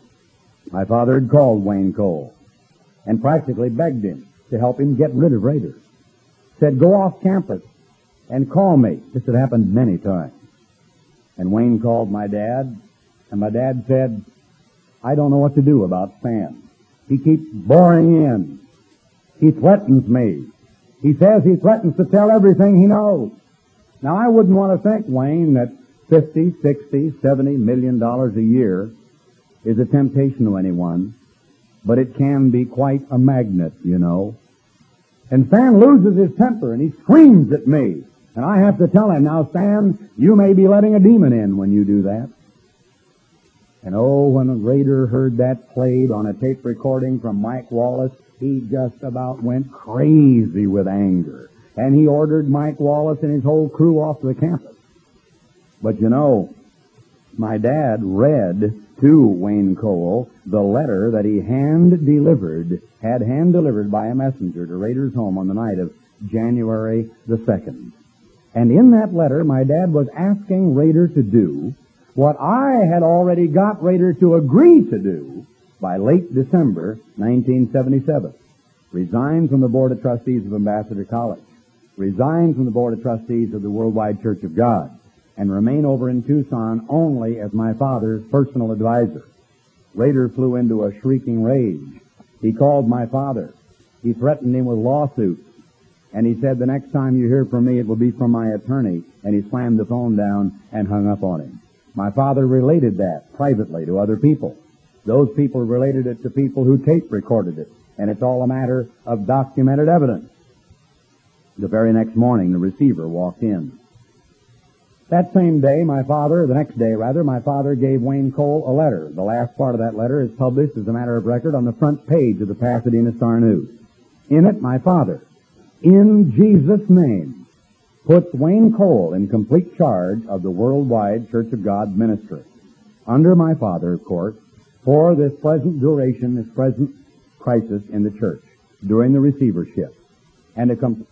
My father had called Wayne Cole and practically begged him to help him get rid of Rader. Said, go off campus and call me. This had happened many times. And Wayne called my dad, and my dad said, I don't know what to do about Stan. He keeps boring in. He threatens me. He says he threatens to tell everything he knows. Now, I wouldn't want to think, Wayne, that fifty, sixty, seventy million dollars a year is a temptation to anyone, but it can be quite a magnet, you know. And Stan loses his temper, and he screams at me. And I have to tell him, now, Stan, you may be letting a demon in when you do that. And oh, when a Rader heard that played on a tape recording from Mike Wallace, he just about went crazy with anger. And he ordered Mike Wallace and his whole crew off the campus. But you know, my dad read to Wayne Cole the letter that he hand-delivered, had hand-delivered by a messenger to Rader's home on the night of January the second. And in that letter, my dad was asking Rader to do what I had already got Rader to agree to do by late December nineteen seventy-seven. Resign from the Board of Trustees of Ambassador College. Resign from the Board of Trustees of the Worldwide Church of God, and remain over in Tucson only as my father's personal advisor. Rader flew into a shrieking rage. He called my father. He threatened him with lawsuits. And he said, the next time you hear from me, it will be from my attorney. And he slammed the phone down and hung up on him. My father related that privately to other people. Those people related it to people who tape recorded it. And it's all a matter of documented evidence. The very next morning, the receiver walked in. That same day, my father, the next day rather, my father gave Wayne Cole a letter. The last part of that letter is published as a matter of record on the front page of the Pasadena Star News. In it, my father, in Jesus' name, puts Wayne Cole in complete charge of the worldwide Church of God ministry. Under my father, of course, for this present duration, this present crisis in the church, during the receivership, and a complete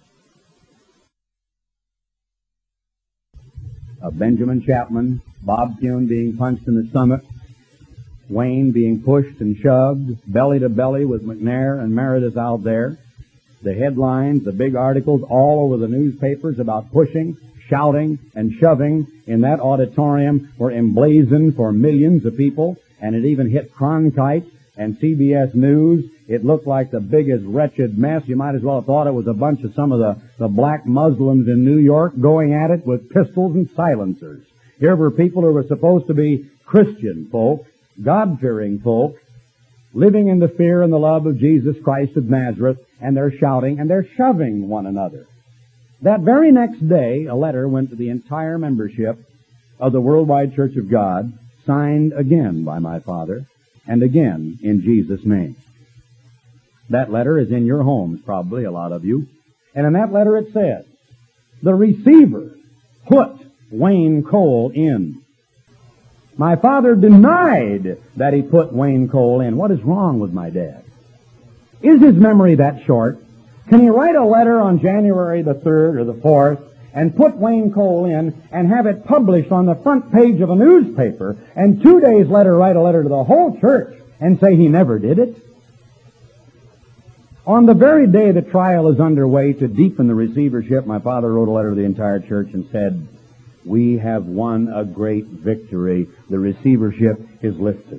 of Benjamin Chapman, Bob Kuhn being punched in the stomach, Wayne being pushed and shoved, belly to belly with McNair and Meredith out there. The headlines, the big articles all over the newspapers about pushing, shouting, and shoving in that auditorium were emblazoned for millions of people, and it even hit Cronkite and C B S News. It looked like the biggest wretched mess. You might as well have thought it was a bunch of some of the, the black Muslims in New York going at it with pistols and silencers. Here were people who were supposed to be Christian folk, God-fearing folk, living in the fear and the love of Jesus Christ of Nazareth, and they're shouting and they're shoving one another. That very next day, a letter went to the entire membership of the Worldwide Church of God, signed again by my father, and again in Jesus' name. That letter is in your homes, probably, a lot of you. And in that letter it says, the receiver put Wayne Cole in. My father denied that he put Wayne Cole in. What is wrong with my dad? Is his memory that short? Can he write a letter on January the third or the fourth and put Wayne Cole in and have it published on the front page of a newspaper, and two days later write a letter to the whole church and say he never did it? On the very day the trial is underway to deepen the receivership, my father wrote a letter to the entire church and said, we have won a great victory. The receivership is lifted.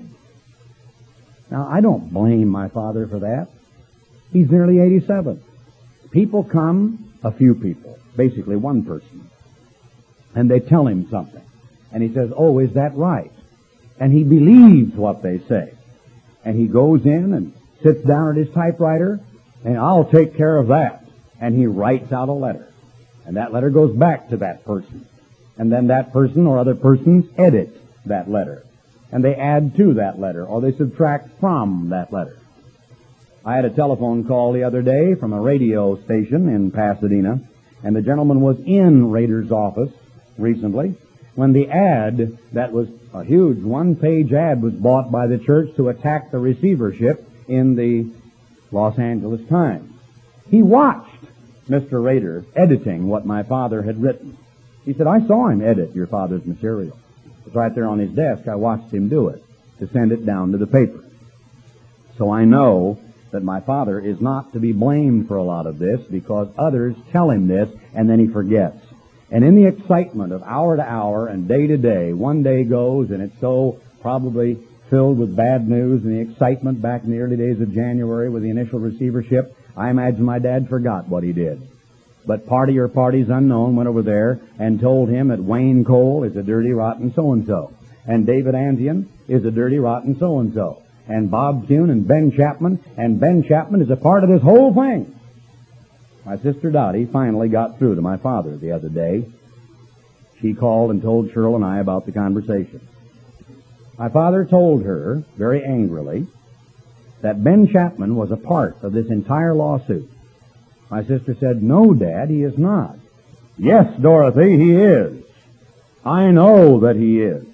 Now, I don't blame my father for that. He's nearly eighty-seven. People come, a few people, basically one person, and they tell him something. And he says, oh, is that right? And he believes what they say. And he goes in and sits down at his typewriter, and I'll take care of that. And he writes out a letter. And that letter goes back to that person. And then that person or other persons edit that letter. And they add to that letter, or they subtract from that letter. I had a telephone call the other day from a radio station in Pasadena, and the gentleman was in Rader's office recently when the ad, that was a huge one-page ad, was bought by the church to attack the receivership in the Los Angeles Times. He watched Mister Rader editing what my father had written. He said, I saw him edit your father's material. It was right there on his desk. I watched him do it to send it down to the paper. So I know that my father is not to be blamed for a lot of this because others tell him this and then he forgets. And in the excitement of hour to hour and day to day, one day goes and it's so probably filled with bad news, and the excitement back in the early days of January with the initial receivership, I imagine my dad forgot what he did. But party or parties unknown went over there and told him that Wayne Cole is a dirty, rotten so-and-so, and David Anzian is a dirty, rotten so-and-so, and Bob Kuhn and Ben Chapman, and Ben Chapman is a part of this whole thing. My sister Dottie finally got through to my father the other day. She called and told Cheryl and I about the conversation. My father told her, very angrily, that Ben Chapman was a part of this entire lawsuit. My sister said, no, Dad, he is not. Yes, Dorothy, he is. I know that he is.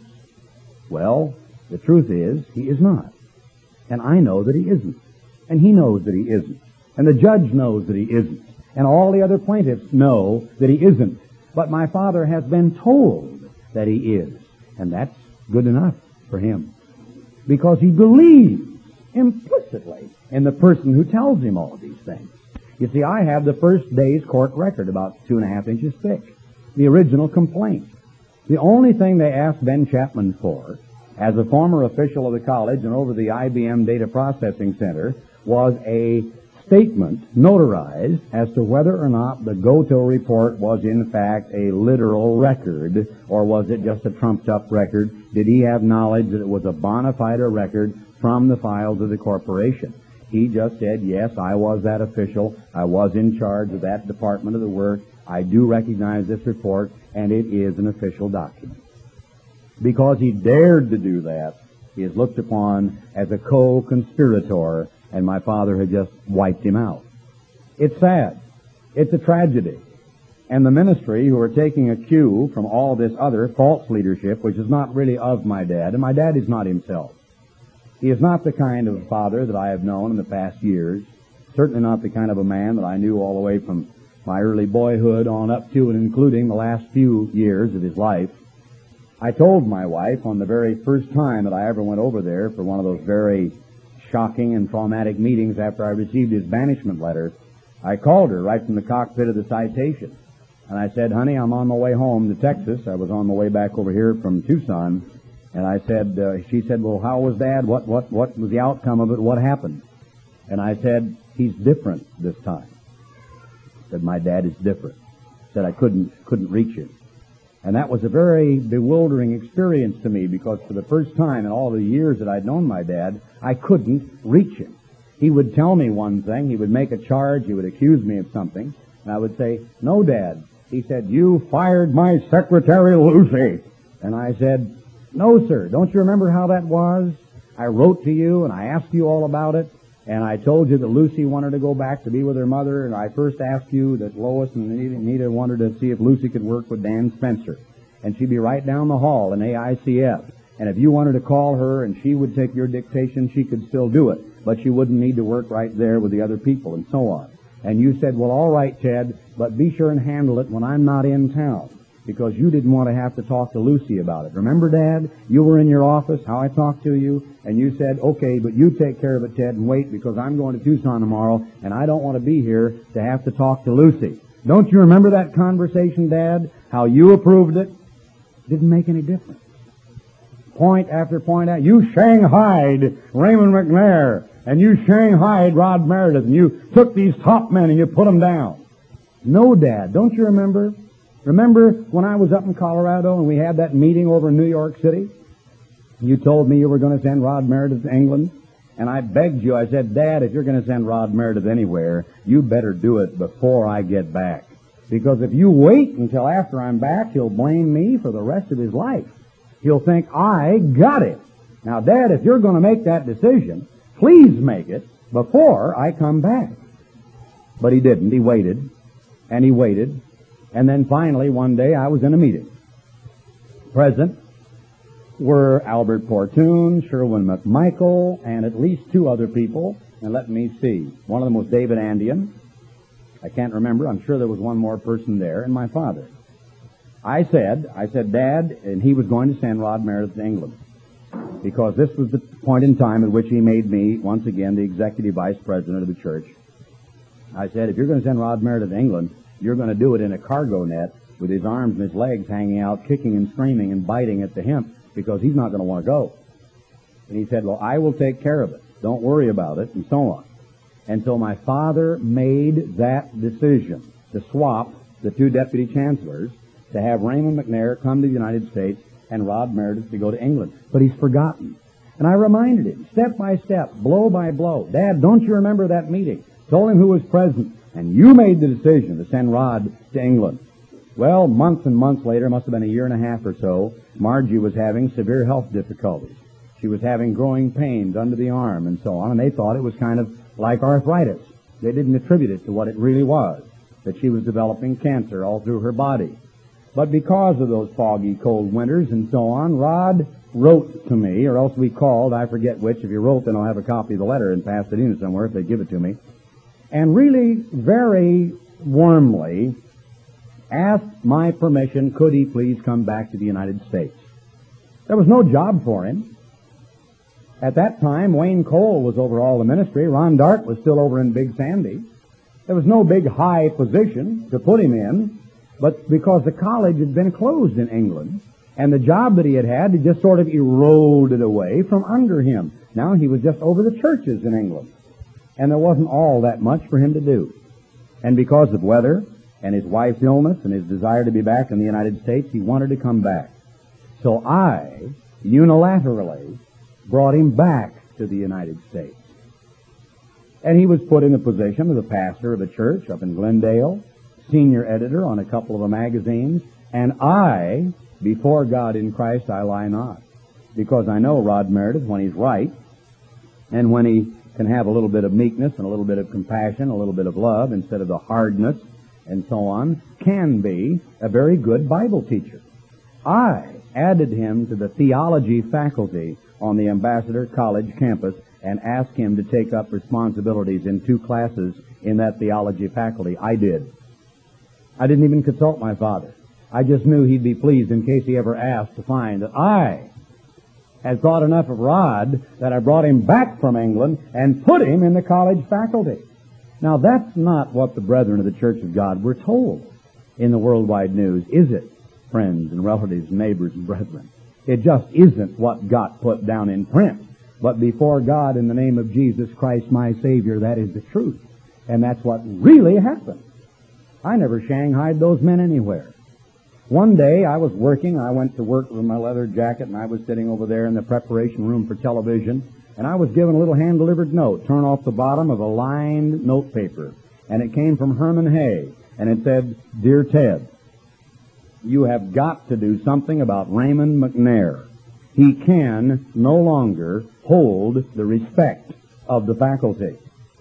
Well, the truth is, he is not. And I know that he isn't. And he knows that he isn't. And the judge knows that he isn't. And all the other plaintiffs know that he isn't. But my father has been told that he is. And that's good enough for him. Because he believes implicitly in the person who tells him all of these things. You see, I have the first day's court record, about two and a half inches thick. The original complaint. The only thing they asked Ben Chapman for, as a former official of the college and over the I B M Data Processing Center, was a statement notarized as to whether or not the Goto report was in fact a literal record, or was it just a trumped-up record? Did he have knowledge that it was a bona fide record from the files of the corporation? He just said, yes, I was that official. I was in charge of that department of the work. I do recognize this report, and it is an official document. Because he dared to do that, he is looked upon as a co-conspirator, and my father had just wiped him out. It's sad. It's a tragedy. And the ministry, who are taking a cue from all this other false leadership, which is not really of my dad, and my dad is not himself. He is not the kind of father that I have known in the past years, certainly not the kind of a man that I knew all the way from my early boyhood on up to and including the last few years of his life. I told my wife on the very first time that I ever went over there for one of those very shocking and traumatic meetings after I received his banishment letter, I called her right from the cockpit of the Citation. And I said, honey, I'm on my way home to Texas. I was on my way back over here from Tucson. And I said, uh, she said, well, how was Dad? What, what, what was the outcome of it? What happened? And I said, he's different this time. I said, my dad is different. I said, I couldn't, couldn't reach him. And that was a very bewildering experience to me because for the first time in all the years that I'd known my dad, I couldn't reach him. He would tell me one thing. He would make a charge. He would accuse me of something. And I would say, no, Dad. He said, you fired my secretary, Lucy. And I said, no, sir. Don't you remember how that was? I wrote to you and I asked you all about it. And I told you that Lucy wanted to go back to be with her mother. And I first asked you that Lois and Nita wanted to see if Lucy could work with Dan Spencer. And she'd be right down the hall in A I C F. And if you wanted to call her and she would take your dictation, she could still do it. But she wouldn't need to work right there with the other people and so on. And you said, well, all right, Ted, but be sure and handle it when I'm not in town, because you didn't want to have to talk to Lucy about it. Remember, Dad? You were in your office, how I talked to you, and you said, okay, but you take care of it, Ted, and wait, because I'm going to Tucson tomorrow, and I don't want to be here to have to talk to Lucy. Don't you remember that conversation, Dad? How you approved it? Didn't make any difference. Point after point out, you shanghaied Raymond McNair, and you shanghaied Rod Meredith, and you took these top men and you put them down. No, Dad, don't you remember? Remember when I was up in Colorado and we had that meeting over in New York City? You told me you were going to send Rod Meredith to England, and I begged you. I said, Dad, if you're going to send Rod Meredith anywhere, you better do it before I get back. Because if you wait until after I'm back, he'll blame me for the rest of his life. He'll think I got it. Now, Dad, if you're going to make that decision, please make it before I come back. But he didn't. He waited, and he waited, and then finally one day I was in a meeting. Present were Albert Portune, Sherwin McMichael, and at least two other people. And let me see. One of them was David Andian. I can't remember. I'm sure there was one more person there, and my father. I said, I said, Dad, and he was going to send Rod Meredith to England, because this was the point in time at which he made me, once again, the executive vice president of the church. I said, if you're going to send Rod Meredith to England, you're going to do it in a cargo net with his arms and his legs hanging out, kicking and screaming and biting at the hemp, because he's not going to want to go. And he said, well, I will take care of it. Don't worry about it, and so on. And so my father made that decision to swap the two deputy chancellors, to have Raymond McNair come to the United States and Rod Meredith to go to England. But he's forgotten. And I reminded him, step by step, blow by blow, Dad, don't you remember that meeting? Told him who was present, and you made the decision to send Rod to England. Well, months and months later, must have been a year and a half or so, Margie was having severe health difficulties. She was having growing pains under the arm and so on, and they thought it was kind of like arthritis. They didn't attribute it to what it really was, that she was developing cancer all through her body. But because of those foggy, cold winters and so on, Rod wrote to me, or else we called, I forget which. If he wrote, then I'll have a copy of the letter in Pasadena somewhere if they give it to me. And really, very warmly, asked my permission, could he please come back to the United States. There was no job for him. At that time, Wayne Cole was over all the ministry. Ron Dart was still over in Big Sandy. There was no big high position to put him in. But because the college had been closed in England, and the job that he had had had just sort of eroded away from under him. Now he was just over the churches in England. And there wasn't all that much for him to do. And because of weather, and his wife's illness, and his desire to be back in the United States, he wanted to come back. So I, unilaterally, brought him back to the United States. And he was put in the position of the pastor of a church up in Glendale, senior editor on a couple of the magazines, and I, before God in Christ, I lie not. Because I know Rod Meredith, when he's right, and when he can have a little bit of meekness and a little bit of compassion, a little bit of love instead of the hardness and so on, can be a very good Bible teacher. I added him to the theology faculty on the Ambassador College campus and asked him to take up responsibilities in two classes in that theology faculty. I did. I didn't even consult my father. I just knew he'd be pleased in case he ever asked to find that I had thought enough of Rod that I brought him back from England and put him in the college faculty. Now, that's not what the brethren of the Church of God were told in the worldwide news, is it, friends and relatives, neighbors and brethren? It just isn't what got put down in print. But before God, in the name of Jesus Christ, my Savior, that is the truth. And that's what really happened. I never shanghaied those men anywhere. One day I was working. I went to work with my leather jacket, and I was sitting over there in the preparation room for television, and I was given a little hand-delivered note, torn off the bottom of a lined note paper. And it came from Herman Hay, and it said, "Dear Ted, you have got to do something about Raymond McNair. He can no longer hold the respect of the faculty."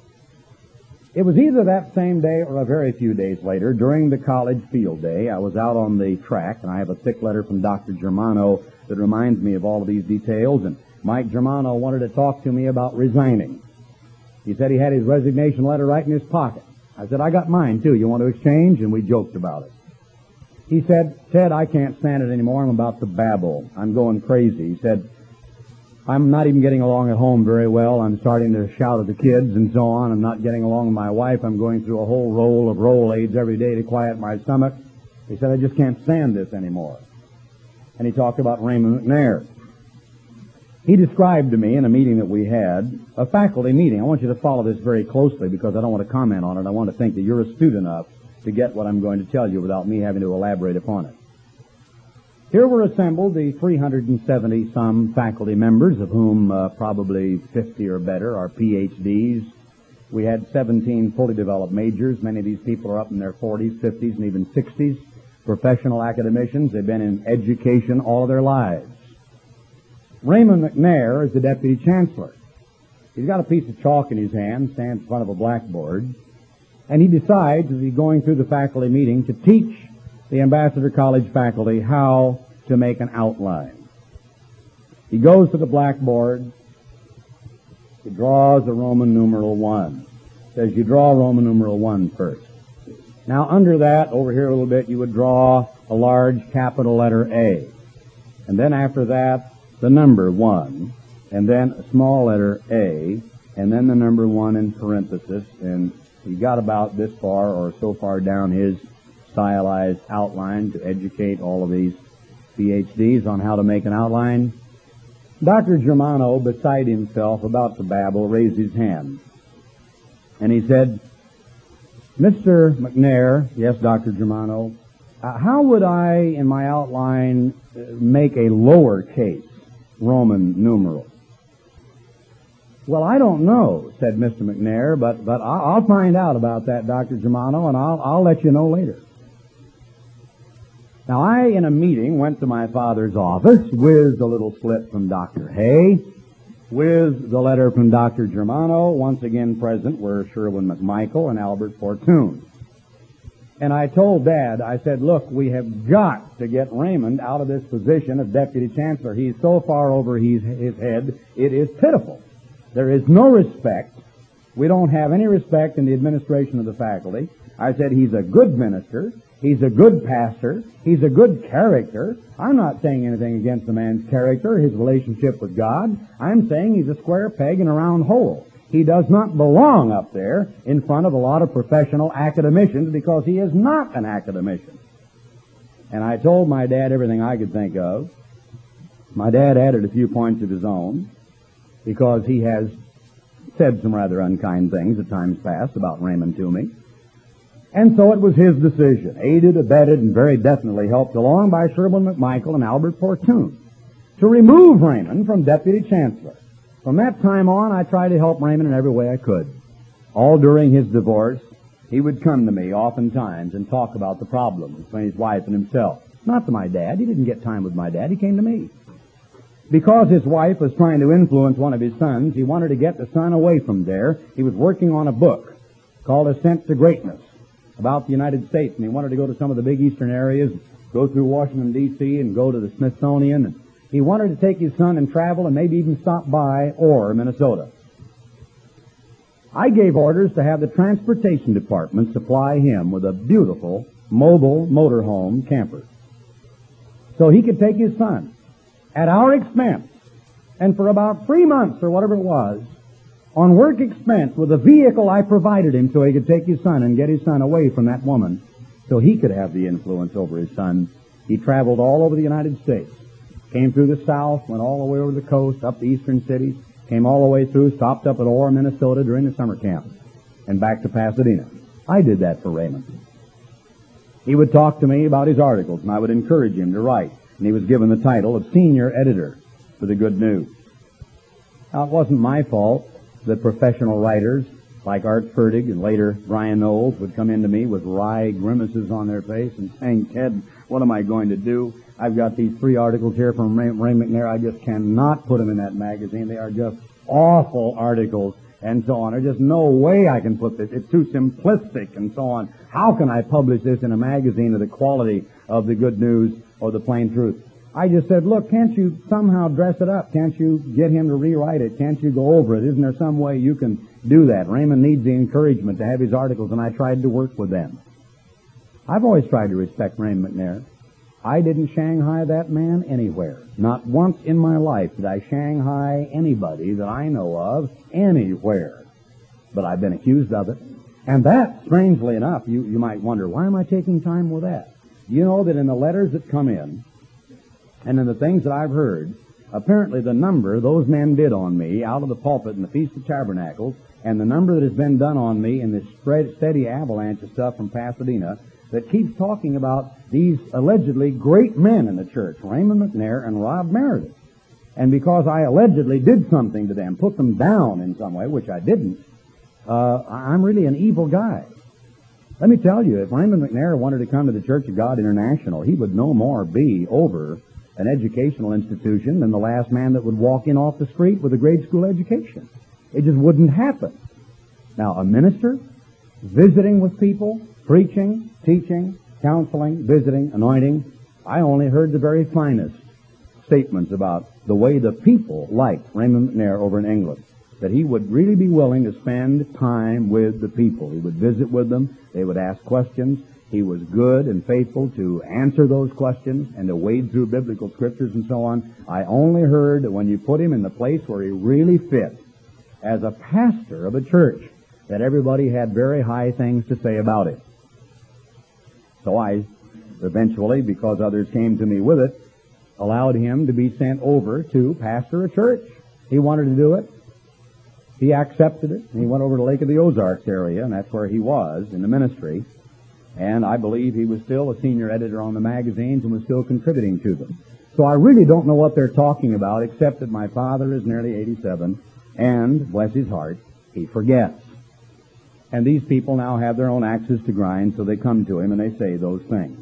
It was either that same day or a very few days later, during the college field day. I was out on the track, and I have a thick letter from Doctor Germano that reminds me of all of these details, and Mike Germano wanted to talk to me about resigning. He said he had his resignation letter right in his pocket. I said, "I got mine, too. You want to exchange?" And we joked about it. He said, "Ted, I can't stand it anymore. I'm about to babble. I'm going crazy." He said, "I'm not even getting along at home very well. I'm starting to shout at the kids and so on. I'm not getting along with my wife. I'm going through a whole roll of Rolaids every day to quiet my stomach." He said, "I just can't stand this anymore." And he talked about Raymond McNair. He described to me in a meeting that we had, a faculty meeting. I want you to follow this very closely because I don't want to comment on it. I want to think that you're astute enough to get what I'm going to tell you without me having to elaborate upon it. Here were assembled the three hundred seventy-some faculty members, of whom uh, probably fifty or better are P H Ds. We had seventeen fully developed majors. Many of these people are up in their forties, fifties, and even sixties. Professional academicians. They've been in education all of their lives. Raymond McNair is the deputy chancellor. He's got a piece of chalk in his hand, stands in front of a blackboard, and he decides, as he's going through the faculty meeting, to teach the Ambassador College faculty how to make an outline. He goes to the blackboard. He draws a Roman numeral one. Says you draw Roman numeral one first. Now under that, over here a little bit, you would draw a large capital letter A. And then after that, the number one. And then a small letter A. And then the number one in parenthesis. And he got about this far or so far down his stylized outline to educate all of these P H Ds on how to make an outline. Doctor Germano, beside himself, about to babble, raised his hand. And he said, "Mister McNair," yes, Doctor Germano, uh, how would I, in my outline, uh, make a lowercase Roman numeral?" "Well, I don't know," said Mister McNair, but, but I'll, I'll find out about that, Doctor Germano, and I'll, I'll let you know later. Now, I, in a meeting, went to my father's office, whizzed a little slip from Doctor Hay, whizzed the letter from Doctor Germano. Once again present were Sherwin McMichael and Albert Fortune. And I told Dad, I said, "Look, we have got to get Raymond out of this position of deputy chancellor. He's so far over his, his head, it is pitiful. There is no respect. We don't have any respect in the administration of the faculty." I said, "He's a good minister. He's a good pastor. He's a good character. I'm not saying anything against the man's character, his relationship with God. I'm saying he's a square peg in a round hole. He does not belong up there in front of a lot of professional academicians because he is not an academician." And I told my dad everything I could think of. My dad added a few points of his own because he has said some rather unkind things at times past about Raymond to me. And so it was his decision, aided, abetted, and very definitely helped along by Sherwin McMichael and Albert Fortune, to remove Raymond from deputy chancellor. From that time on, I tried to help Raymond in every way I could. All during his divorce, he would come to me oftentimes and talk about the problems between his wife and himself. Not to my dad. He didn't get time with my dad. He came to me. Because his wife was trying to influence one of his sons, he wanted to get the son away from there. He was working on a book called Ascent to Greatness about the United States, and he wanted to go to some of the big eastern areas, go through Washington, D C, and go to the Smithsonian. And he wanted to take his son and travel and maybe even stop by Orr, Minnesota. I gave orders to have the transportation department supply him with a beautiful mobile motorhome camper so he could take his son at our expense, and for about three months or whatever it was, on work expense with a vehicle I provided him so he could take his son and get his son away from that woman so he could have the influence over his son. He traveled all over the United States, came through the South, went all the way over the coast, up the eastern cities, came all the way through, stopped up at Orr, Minnesota during the summer camp, and back to Pasadena. I did that for Raymond. He would talk to me about his articles, and I would encourage him to write. And he was given the title of senior editor for the Good News. Now, it wasn't my fault that professional writers like Art Fertig and later Brian Knowles would come into me with wry grimaces on their face and saying, Ted, what am I going to do? I've got these three articles here from Ray, Ray McNair. I just cannot put them in that magazine. They are just awful articles and so on. There's just no way I can put this. It's too simplistic and so on. How can I publish this in a magazine of the quality of the Good News or the Plain Truth? I just said, look, can't you somehow dress it up? Can't you get him to rewrite it? Can't you go over it? Isn't there some way you can do that? Raymond needs the encouragement to have his articles, and I tried to work with them. I've always tried to respect Raymond McNair. I didn't Shanghai that man anywhere. Not once in my life did I Shanghai anybody that I know of anywhere. But I've been accused of it. And that, strangely enough, you, you might wonder, why am I taking time with that? You know that in the letters that come in, and in the things that I've heard, apparently the number those men did on me out of the pulpit in the Feast of Tabernacles, and the number that has been done on me in this steady avalanche of stuff from Pasadena that keeps talking about these allegedly great men in the church, Raymond McNair and Rob Meredith. And because I allegedly did something to them, put them down in some way, which I didn't, uh, I'm really an evil guy. Let me tell you, if Raymond McNair wanted to come to the Church of God International, he would no more be over an educational institution than the last man that would walk in off the street with a grade school education. It just wouldn't happen. Now, a minister visiting with people, preaching, teaching, counseling, visiting, anointing, I only heard the very finest statements about the way the people liked Raymond McNair over in England, that he would really be willing to spend time with the people. He would visit with them. They would ask questions. He was good and faithful to answer those questions and to wade through biblical scriptures and so on. I only heard that when you put him in the place where he really fit as a pastor of a church, that everybody had very high things to say about it. So I eventually, because others came to me with it, allowed him to be sent over to pastor a church. He wanted to do it. He accepted it. He went over to Lake of the Ozarks area, and that's where he was in the ministry. And I believe he was still a senior editor on the magazines and was still contributing to them. So I really don't know what they're talking about, except that my father is nearly eighty-seven, and, bless his heart, he forgets. And these people now have their own axes to grind, so they come to him and they say those things.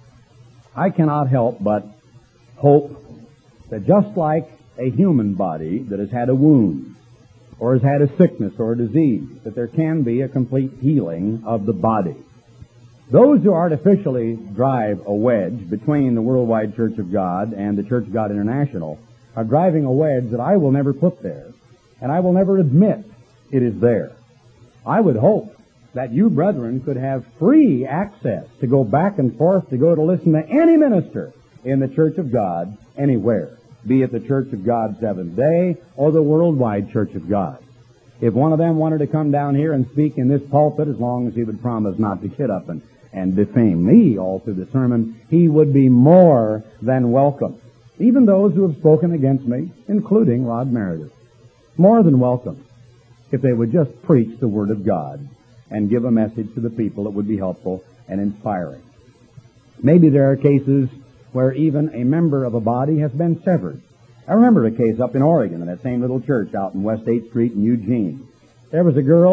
I cannot help but hope that just like a human body that has had a wound, or has had a sickness or a disease, that there can be a complete healing of the body. Those who artificially drive a wedge between the Worldwide Church of God and the Church of God International are driving a wedge that I will never put there, and I will never admit it is there. I would hope that you, brethren, could have free access to go back and forth, to go to listen to any minister in the Church of God anywhere, be it the Church of God Seventh Day or the Worldwide Church of God. If one of them wanted to come down here and speak in this pulpit, as long as he would promise not to get up and and defame me all through the sermon, he would be more than welcome. Even those who have spoken against me, including Rod Meredith, more than welcome, if they would just preach the Word of God and give a message to the people that would be helpful and inspiring. Maybe there are cases where even a member of a body has been severed. I remember a case up in Oregon in that same little church out in West eighth Street in Eugene. There was a girl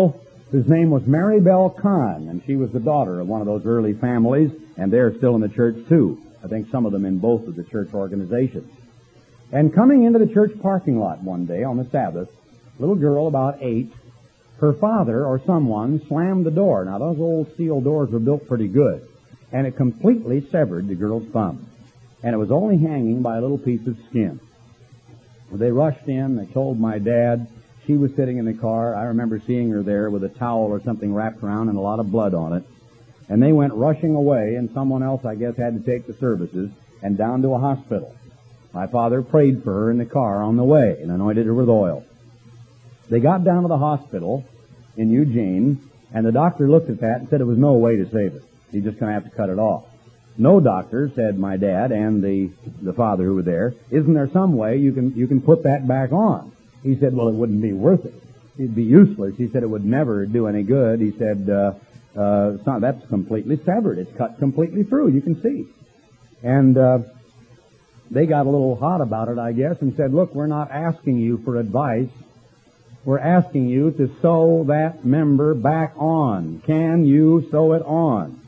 whose name was Mary Bell Kahn, and she was the daughter of one of those early families, and they're still in the church too. I think some of them in both of the church organizations. And coming into the church parking lot one day on the Sabbath, a little girl about eight, her father or someone slammed the door. Now, those old steel doors were built pretty good, and it completely severed the girl's thumb. And it was only hanging by a little piece of skin. They rushed in. They told my dad. She was sitting in the car. I remember seeing her there with a towel or something wrapped around and a lot of blood on it. And they went rushing away, and someone else, I guess, had to take the services and down to a hospital. My father prayed for her in the car on the way and anointed her with oil. They got down to the hospital in Eugene, and the doctor looked at that and said there was no way to save it. He's just going to have to cut it off. No, doctor, said my dad and the, the father who were there, isn't there some way you can, you can put that back on? He said, well, it wouldn't be worth it. It'd be useless. He said it would never do any good. He said, uh, uh, it's not, that's completely severed. It's cut completely through. You can see. And uh, they got a little hot about it, I guess, and said, look, we're not asking you for advice. We're asking you to sew that member back on. Can you sew it on?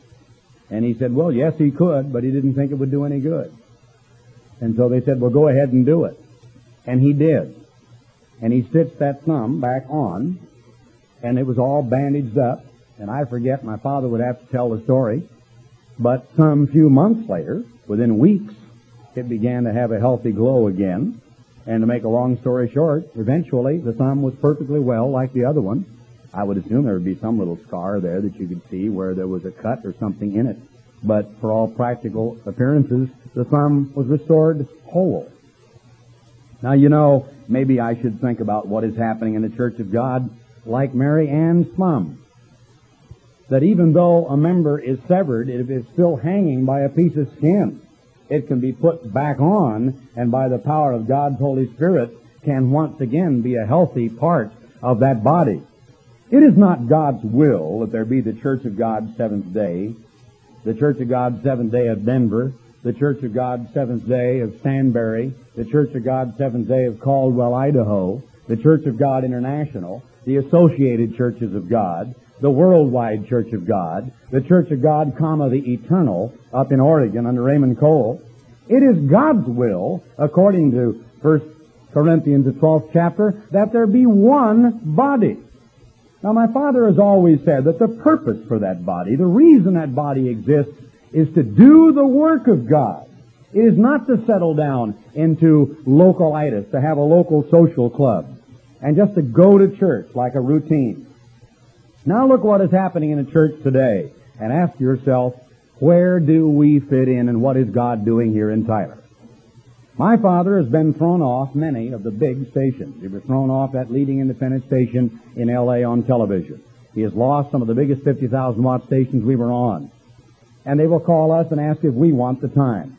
And he said, well, yes, he could, but he didn't think it would do any good. And so they said, well, go ahead and do it. And he did. And he stitched that thumb back on, and it was all bandaged up. And I forget, my father would have to tell the story. But some few months later, within weeks, it began to have a healthy glow again. And to make a long story short, eventually the thumb was perfectly well like the other one. I would assume there would be some little scar there that you could see where there was a cut or something in it. But for all practical appearances, the thumb was restored whole. Now, you know, maybe I should think about what is happening in the Church of God like Mary Ann's thumb. That even though a member is severed, it is still hanging by a piece of skin. It can be put back on, and by the power of God's Holy Spirit can once again be a healthy part of that body. It is not God's will that there be the Church of God Seventh Day, the Church of God Seventh Day of Denver, the Church of God Seventh Day of Stanberry, the Church of God Seventh Day of Caldwell, Idaho, the Church of God International, the Associated Churches of God, the Worldwide Church of God, the Church of God, comma, the Eternal, up in Oregon under Raymond Cole. It is God's will, according to First Corinthians, the twelfth chapter, that there be one body. Now, my father has always said that the purpose for that body, the reason that body exists, is to do the work of God. It is not to settle down into localitis, to have a local social club, and just to go to church like a routine. Now look what is happening in the church today, and ask yourself, where do we fit in, and what is God doing here in Tyler? My father has been thrown off many of the big stations. He was thrown off that leading independent station in L A on television. He has lost some of the biggest fifty thousand watt stations we were on. And they will call us and ask if we want the time.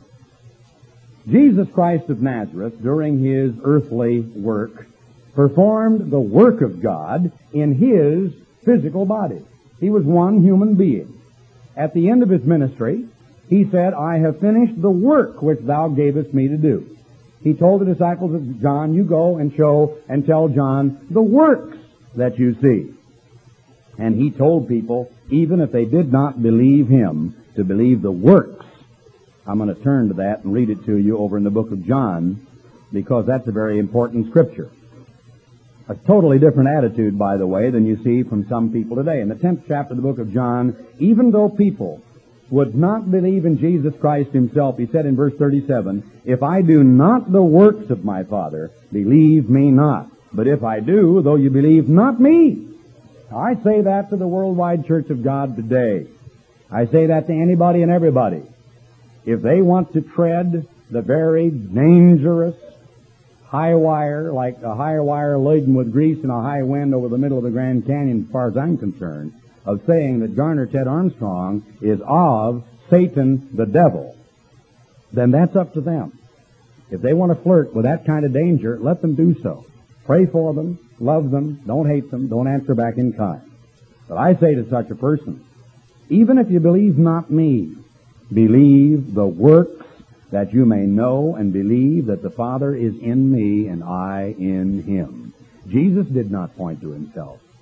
Jesus Christ of Nazareth, during his earthly work, performed the work of God in his physical body. He was one human being. At the end of his ministry, he said, I have finished the work which thou gavest me to do. He told the disciples of John, you go and show and tell John the works that you see. And he told people, even if they did not believe him, to believe the works. I'm going to turn to that and read it to you over in the book of John, because that's a very important scripture. A totally different attitude, by the way, than you see from some people today. In the tenth chapter of the book of John, even though people would not believe in Jesus Christ himself, he said in verse thirty-seven, if I do not the works of my Father, believe me not. But if I do, though you believe not me. Now, I say that to the worldwide Church of God today. I say that to anybody and everybody. If they want to tread the very dangerous high wire, like a high wire laden with grease in a high wind over the middle of the Grand Canyon, as far as I'm concerned, of saying that Garner Ted Armstrong is of Satan the devil, then that's up to them. If they want to flirt with that kind of danger, let them do so. Pray for them, love them, don't hate them, don't answer back in kind. But I say to such a person, even if you believe not me, believe the works, that you may know and believe that the Father is in me and I in him. Jesus did not point to himself.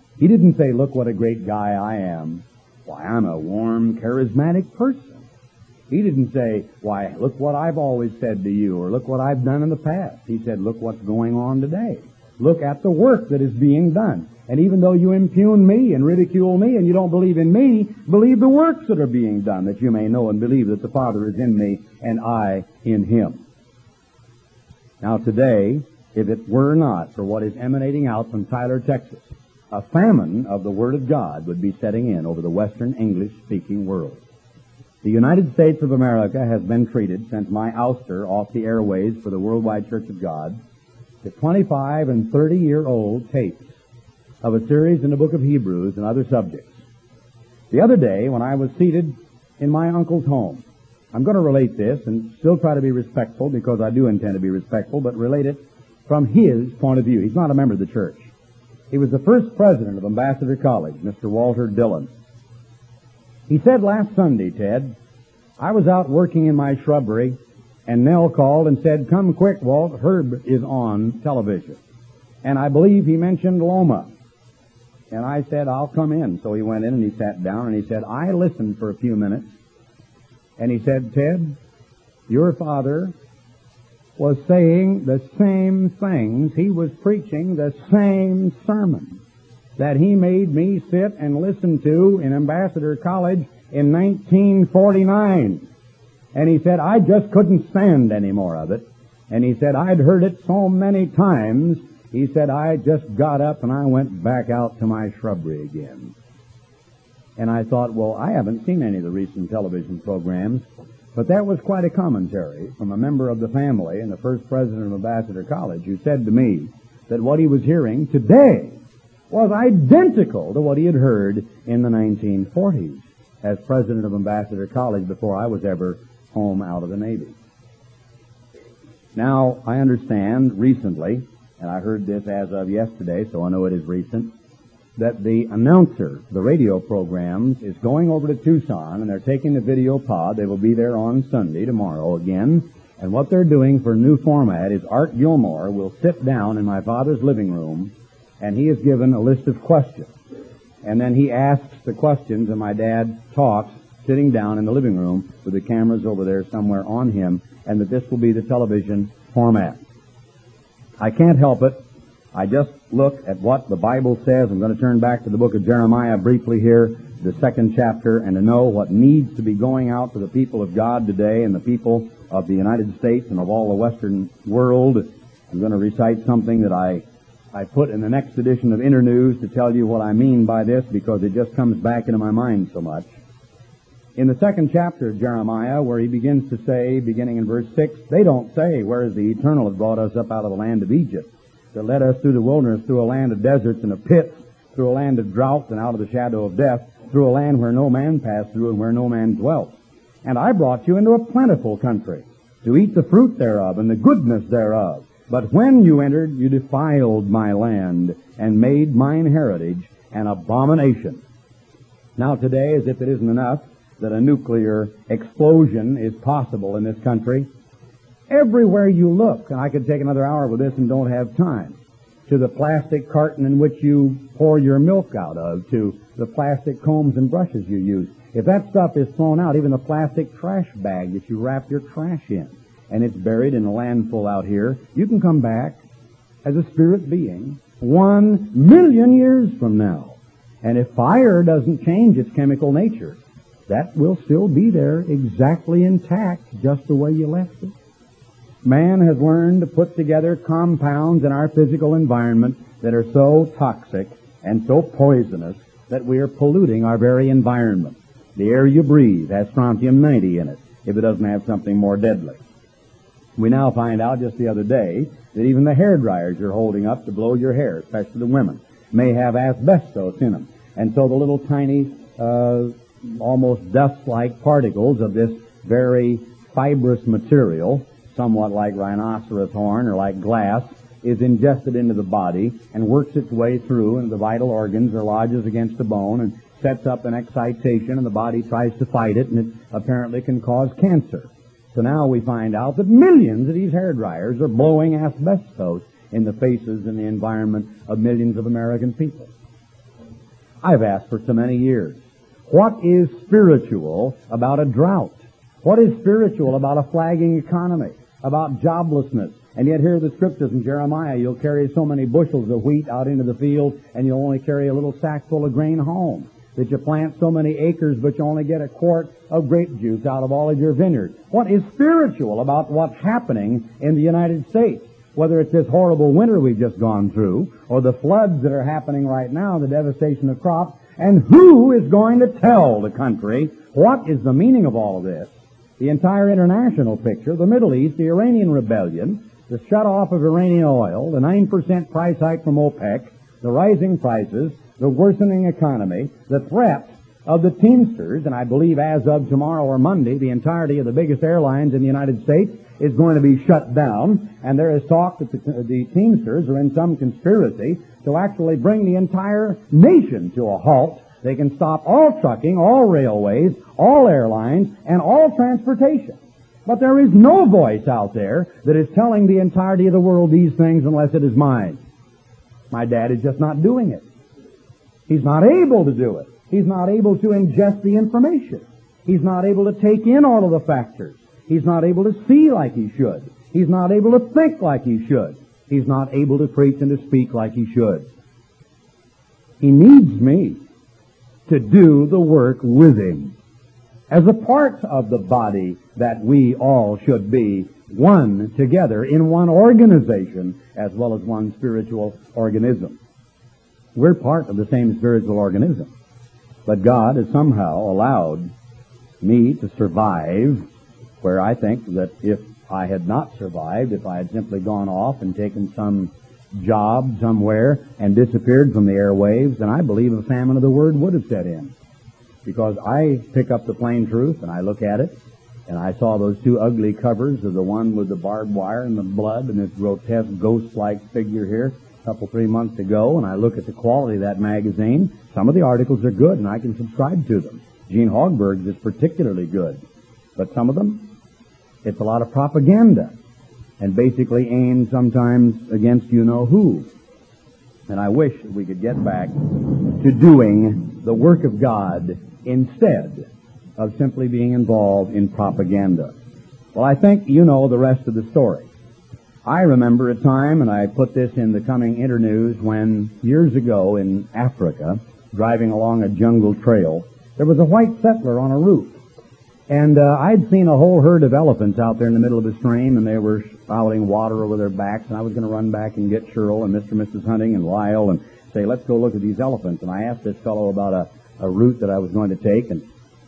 He didn't say, look what a great guy I am. Why, I'm a warm, charismatic person. He didn't say, why, look what I've always said to you, or look what I've done in the past. He said, look what's going on today. Look at the work that is being done. And even though you impugn me and ridicule me and you don't believe in me, believe the works that are being done, that you may know and believe that the Father is in me and I in him. Now today, if it were not for what is emanating out from Tyler, Texas, a famine of the Word of God would be setting in over the Western English-speaking world. The United States of America has been treated, since my ouster off the airways for the Worldwide Church of God, to twenty-five and thirty-year-old tapes of a series in the book of Hebrews and other subjects. The other day, when I was seated in my uncle's home, I'm going to relate this and still try to be respectful, because I do intend to be respectful, but relate it from his point of view. He's not a member of the church. He was the first president of Ambassador College, Mister Walter Dillon. He said last Sunday, Ted, I was out working in my shrubbery, and Nell called and said, come quick, Walt, Herb is on television. And I believe he mentioned Loma. And I said, I'll come in. So he went in and he sat down and he said, I listened for a few minutes. And he said, Ted, your father was saying the same things. He was preaching the same sermon that he made me sit and listen to in Ambassador College in nineteen forty-nine. And he said, I just couldn't stand any more of it. And he said, I'd heard it so many times. He said, I just got up and I went back out to my shrubbery again. And I thought, well, I haven't seen any of the recent television programs, but that was quite a commentary from a member of the family and the first president of Ambassador College, who said to me that what he was hearing today was identical to what he had heard in the nineteen forties as president of Ambassador College before I was ever home out of the Navy. Now, I understand recently, and I heard this as of yesterday, so I know it is recent, that the announcer, the radio programs, is going over to Tucson, and they're taking the video pod. They will be there on Sunday, tomorrow again. And what they're doing for a new format is Art Gilmore will sit down in my father's living room, and he is given a list of questions. And then he asks the questions, and my dad talks, sitting down in the living room with the cameras over there somewhere on him, and that this will be the television format. I can't help it. I just look at what the Bible says. I'm going to turn back to the book of Jeremiah briefly here, the second chapter, and to know what needs to be going out to the people of God today and the people of the United States and of all the Western world. I'm going to recite something that I, I put in the next edition of Internews to tell you what I mean by this, because it just comes back into my mind so much. In the second chapter of Jeremiah, where he begins to say, beginning in verse six, they don't say, where is the Eternal that brought us up out of the land of Egypt, that led us through the wilderness, through a land of deserts and of pits, through a land of drought and out of the shadow of death, through a land where no man passed through and where no man dwelt. And I brought you into a plentiful country, to eat the fruit thereof and the goodness thereof. But when you entered, you defiled my land, and made mine heritage an abomination. Now today, as if it isn't enough that a nuclear explosion is possible in this country, everywhere you look, and I could take another hour with this and don't have time, to the plastic carton in which you pour your milk out of, to the plastic combs and brushes you use. If that stuff is thrown out, even the plastic trash bag that you wrap your trash in, and it's buried in a landfill out here, you can come back as a spirit being one million years from now. And if fire doesn't change its chemical nature, that will still be there exactly intact, just the way you left it. Man has learned to put together compounds in our physical environment that are so toxic and so poisonous that we are polluting our very environment. The air you breathe has strontium ninety in it, if it doesn't have something more deadly. We now find out just the other day that even the hair dryers you're holding up to blow your hair, especially the women, may have asbestos in them. And so the little tiny, uh, almost dust-like particles of this very fibrous material, somewhat like rhinoceros horn or like glass, is ingested into the body and works its way through into the vital organs or lodges against the bone and sets up an excitation, and the body tries to fight it, and it apparently can cause cancer. So now we find out that millions of these hair dryers are blowing asbestos in the faces and the environment of millions of American people. I've asked for so many years. What is spiritual about a drought? What is spiritual about a flagging economy, about joblessness? And yet here are the scriptures in Jeremiah. You'll carry so many bushels of wheat out into the field, and you'll only carry a little sack full of grain home. That you plant so many acres, but you only get a quart of grape juice out of all of your vineyards. What is spiritual about what's happening in the United States? Whether it's this horrible winter we've just gone through, or the floods that are happening right now, the devastation of crops, and who is going to tell the country what is the meaning of all of this? The entire international picture, the Middle East, the Iranian rebellion, the shut-off of Iranian oil, the nine percent price hike from OPEC, the rising prices, the worsening economy, the threat of the Teamsters, and I believe as of tomorrow or Monday, the entirety of the biggest airlines in the United States is going to be shut down, and there is talk that the, the Teamsters are in some conspiracy to actually bring the entire nation to a halt. They can stop all trucking, all railways, all airlines, and all transportation. But there is no voice out there that is telling the entirety of the world these things unless it is mine. My dad is just not doing it. He's not able to do it. He's not able to ingest the information. He's not able to take in all of the factors. He's not able to see like he should. He's not able to think like he should. He's not able to preach and to speak like he should. He needs me to do the work with him as a part of the body that we all should be one together in one organization as well as one spiritual organism. We're part of the same spiritual organism. But God has somehow allowed me to survive where I think that if I had not survived, if I had simply gone off and taken some job somewhere and disappeared from the airwaves, then I believe a famine of the word would have set in. Because I pick up the plain truth and I look at it, and I saw those two ugly covers of the one with the barbed wire and the blood and this grotesque ghost-like figure here a couple, three months ago, and I look at the quality of that magazine. Some of the articles are good, and I can subscribe to them. Gene Hogberg's is particularly good. But some of them, it's a lot of propaganda, and basically aimed sometimes against you-know-who. And I wish that we could get back to doing the work of God instead of simply being involved in propaganda. Well, I think you know the rest of the story. I remember a time, and I put this in the coming internews, when years ago in Africa, driving along a jungle trail, there was a white settler on a roof. And uh, I'd seen a whole herd of elephants out there in the middle of a stream, and they were spouting water over their backs, and I was going to run back and get Cheryl and Mister and Missus Hunting and Lyle and say, let's go look at these elephants. And I asked this fellow about a, a route that I was going to take, and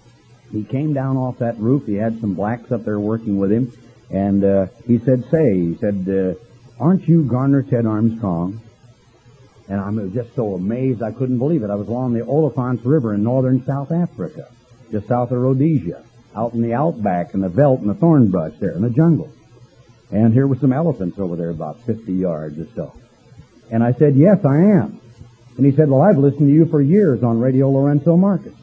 he came down off that roof. He had some blacks up there working with him, and uh, he said, say, he said, uh, aren't you Garner Ted Armstrong? And I was just so amazed I couldn't believe it. I was along the Olifants River in northern South Africa, just south of Rhodesia, out in the outback, in the veldt and the thorn brush there, in the jungle. And here were some elephants over there about fifty yards or so. And I said, yes, I am. And he said, well, I've listened to you for years on Radio Lorenzo Marcus.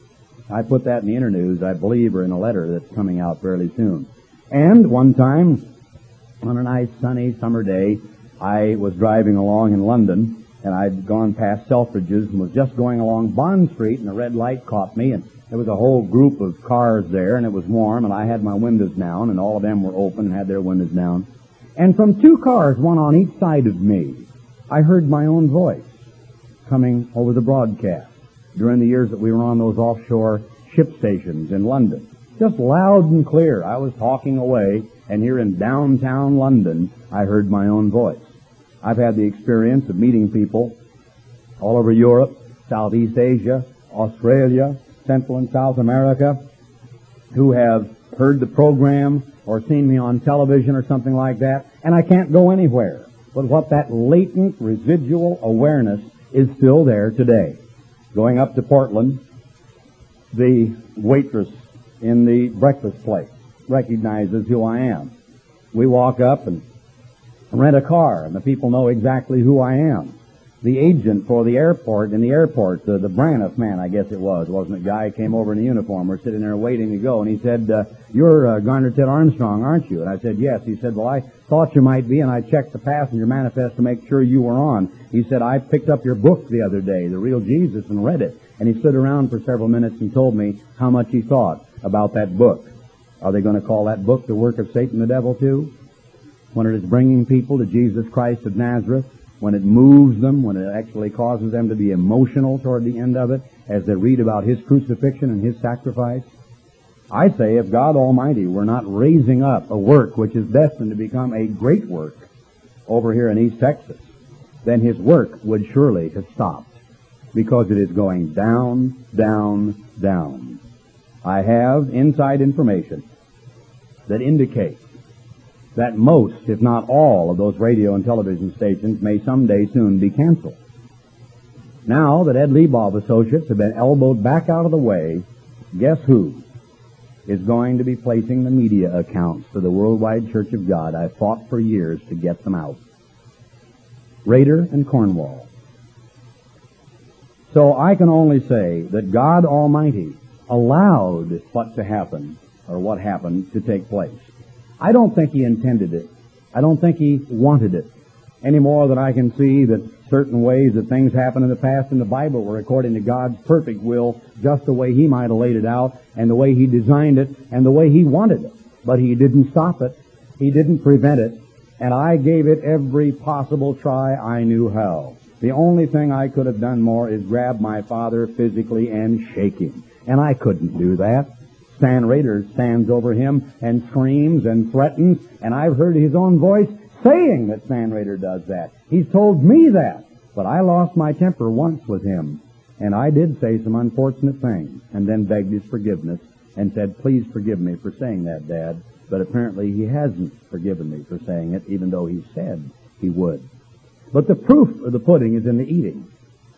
I put that in the internews, I believe, or in a letter that's coming out fairly soon. And one time, on a nice sunny summer day, I was driving along in London, and I'd gone past Selfridge's and was just going along Bond Street, and a red light caught me, and there was a whole group of cars there, and it was warm, and I had my windows down, and all of them were open and had their windows down. And from two cars, one on each side of me, I heard my own voice coming over the broadcast during the years that we were on those offshore ship stations in London. Just loud and clear. I was talking away, and here in downtown London, I heard my own voice. I've had the experience of meeting people all over Europe, Southeast Asia, Australia, Central and South America, who have heard the program or seen me on television or something like that, and I can't go anywhere. But what that latent residual awareness is still there today. Going up to Portland, the waitress in the breakfast place recognizes who I am. We walk up and rent a car, and the people know exactly who I am. the agent for the airport, in the airport, the, the Braniff man, I guess it was, wasn't it? Guy came over in a uniform. We're sitting there waiting to go, and he said, uh, you're uh, Garner Ted Armstrong, aren't you? And I said, yes. He said, well, I thought you might be, and I checked the passenger manifest to make sure you were on. He said, I picked up your book the other day, The Real Jesus, and read it. And he stood around for several minutes and told me how much he thought about that book. Are they going to call that book The Work of Satan the Devil too? When it is bringing people to Jesus Christ of Nazareth, when it moves them, when it actually causes them to be emotional toward the end of it, as they read about His crucifixion and His sacrifice. I say if God Almighty were not raising up a work which is destined to become a great work over here in East Texas, then His work would surely have stopped, because it is going down, down, down. I have inside information that indicates that most, if not all, of those radio and television stations may someday soon be canceled. Now that Ed Lieboff Associates have been elbowed back out of the way, guess who is going to be placing the media accounts for the Worldwide Church of God? I fought for years to get them out. Rader and Cornwall. So I can only say that God Almighty allowed what to happen, or what happened to take place. I don't think He intended it. I don't think He wanted it. Any more than I can see that certain ways that things happened in the past in the Bible were according to God's perfect will, just the way He might have laid it out, and the way He designed it, and the way He wanted it. But He didn't stop it. He didn't prevent it. And I gave it every possible try I knew how. The only thing I could have done more is grab my father physically and shake him. And I couldn't do that. Stan Rader stands over him and screams and threatens, and I've heard his own voice saying that Stan Rader does that. He's told me that. But I lost my temper once with him, and I did say some unfortunate things, and then begged his forgiveness and said, please forgive me for saying that, Dad. But apparently he hasn't forgiven me for saying it, even though he said he would. But the proof of the pudding is in the eating.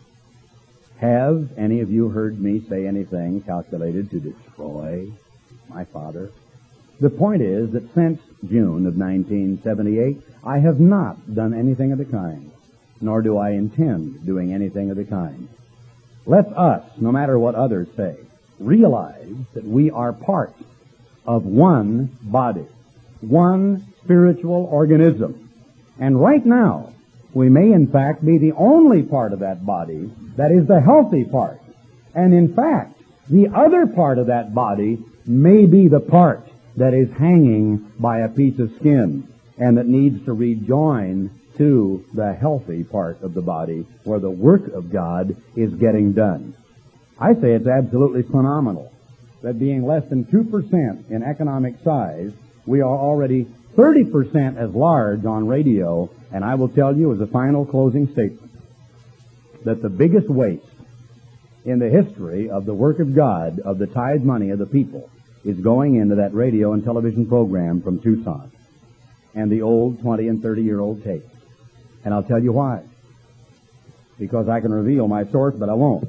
Have any of you heard me say anything calculated to destroy my father? The point is that since June of nineteen seventy-eight, I have not done anything of the kind, nor do I intend doing anything of the kind. Let us, no matter what others say, realize that we are part of one body, one spiritual organism. And right now, we may in fact be the only part of that body that is the healthy part. And in fact, the other part of that body may be the part that is hanging by a piece of skin and that needs to rejoin to the healthy part of the body where the work of God is getting done. I say it's absolutely phenomenal that being less than two percent in economic size, we are already thirty percent as large on radio. And I will tell you as a final closing statement that the biggest waste in the history of the work of God, of the tithe money of the people, is going into that radio and television program from Tucson and the old twenty and thirty-year-old tapes. And I'll tell you why. Because I can reveal my source, but I won't.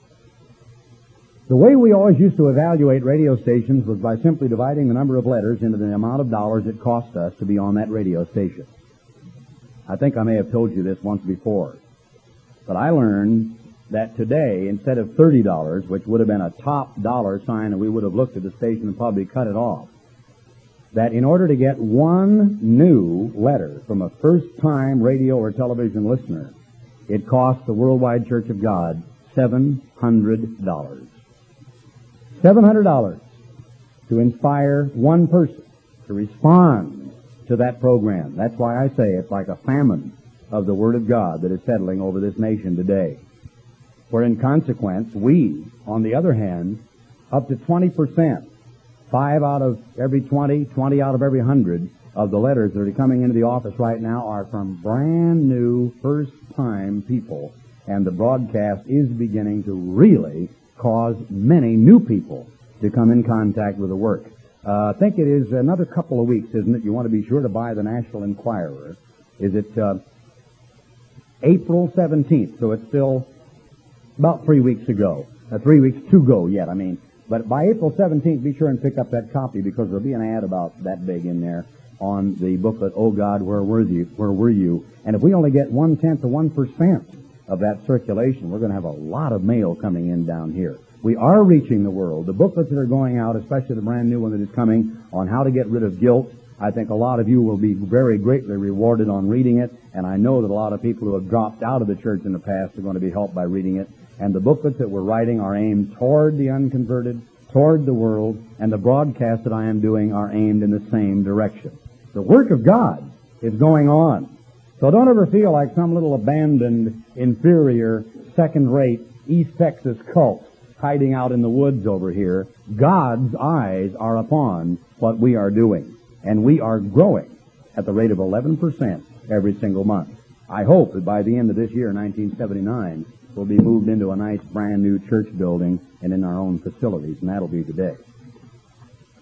The way we always used to evaluate radio stations was by simply dividing the number of letters into the amount of dollars it cost us to be on that radio station. I think I may have told you this once before, but I learned that today, instead of thirty dollars, which would have been a top dollar sign and we would have looked at the station and probably cut it off, that in order to get one new letter from a first-time radio or television listener, it cost the Worldwide Church of God seven hundred dollars. seven hundred dollars to inspire one person to respond to that program. That's why I say it's like a famine of the Word of God that is settling over this nation today. Where in consequence, we, on the other hand, up to twenty percent, five out of every twenty, twenty out of every hundred of the letters that are coming into the office right now are from brand new, first-time people. And the broadcast is beginning to really cause many new people to come in contact with the work. Uh, I think it is another couple of weeks, isn't it? You want to be sure to buy the National Enquirer. Is it uh, April seventeenth? So it's still about three weeks ago. Uh, three weeks to go yet, I mean. But by April seventeenth, be sure and pick up that copy because there'll be an ad about that big in there on the booklet, Oh God, Where Were You? Where Were You? And if we only get one-tenth of one percent of that circulation, we're going to have a lot of mail coming in down here. We are reaching the world. The booklets that are going out, especially the brand new one that is coming on how to get rid of guilt, I think a lot of you will be very greatly rewarded on reading it, and I know that a lot of people who have dropped out of the church in the past are going to be helped by reading it. And the booklets that we're writing are aimed toward the unconverted, toward the world, and the broadcasts that I am doing are aimed in the same direction. The work of God is going on. So don't ever feel like some little abandoned, inferior, second-rate East Texas cult hiding out in the woods over here. God's eyes are upon what we are doing. And we are growing at the rate of eleven percent every single month. I hope that by the end of this year, nineteen seventy-nine, we'll be moved into a nice brand new church building and in our own facilities, and that'll be the day.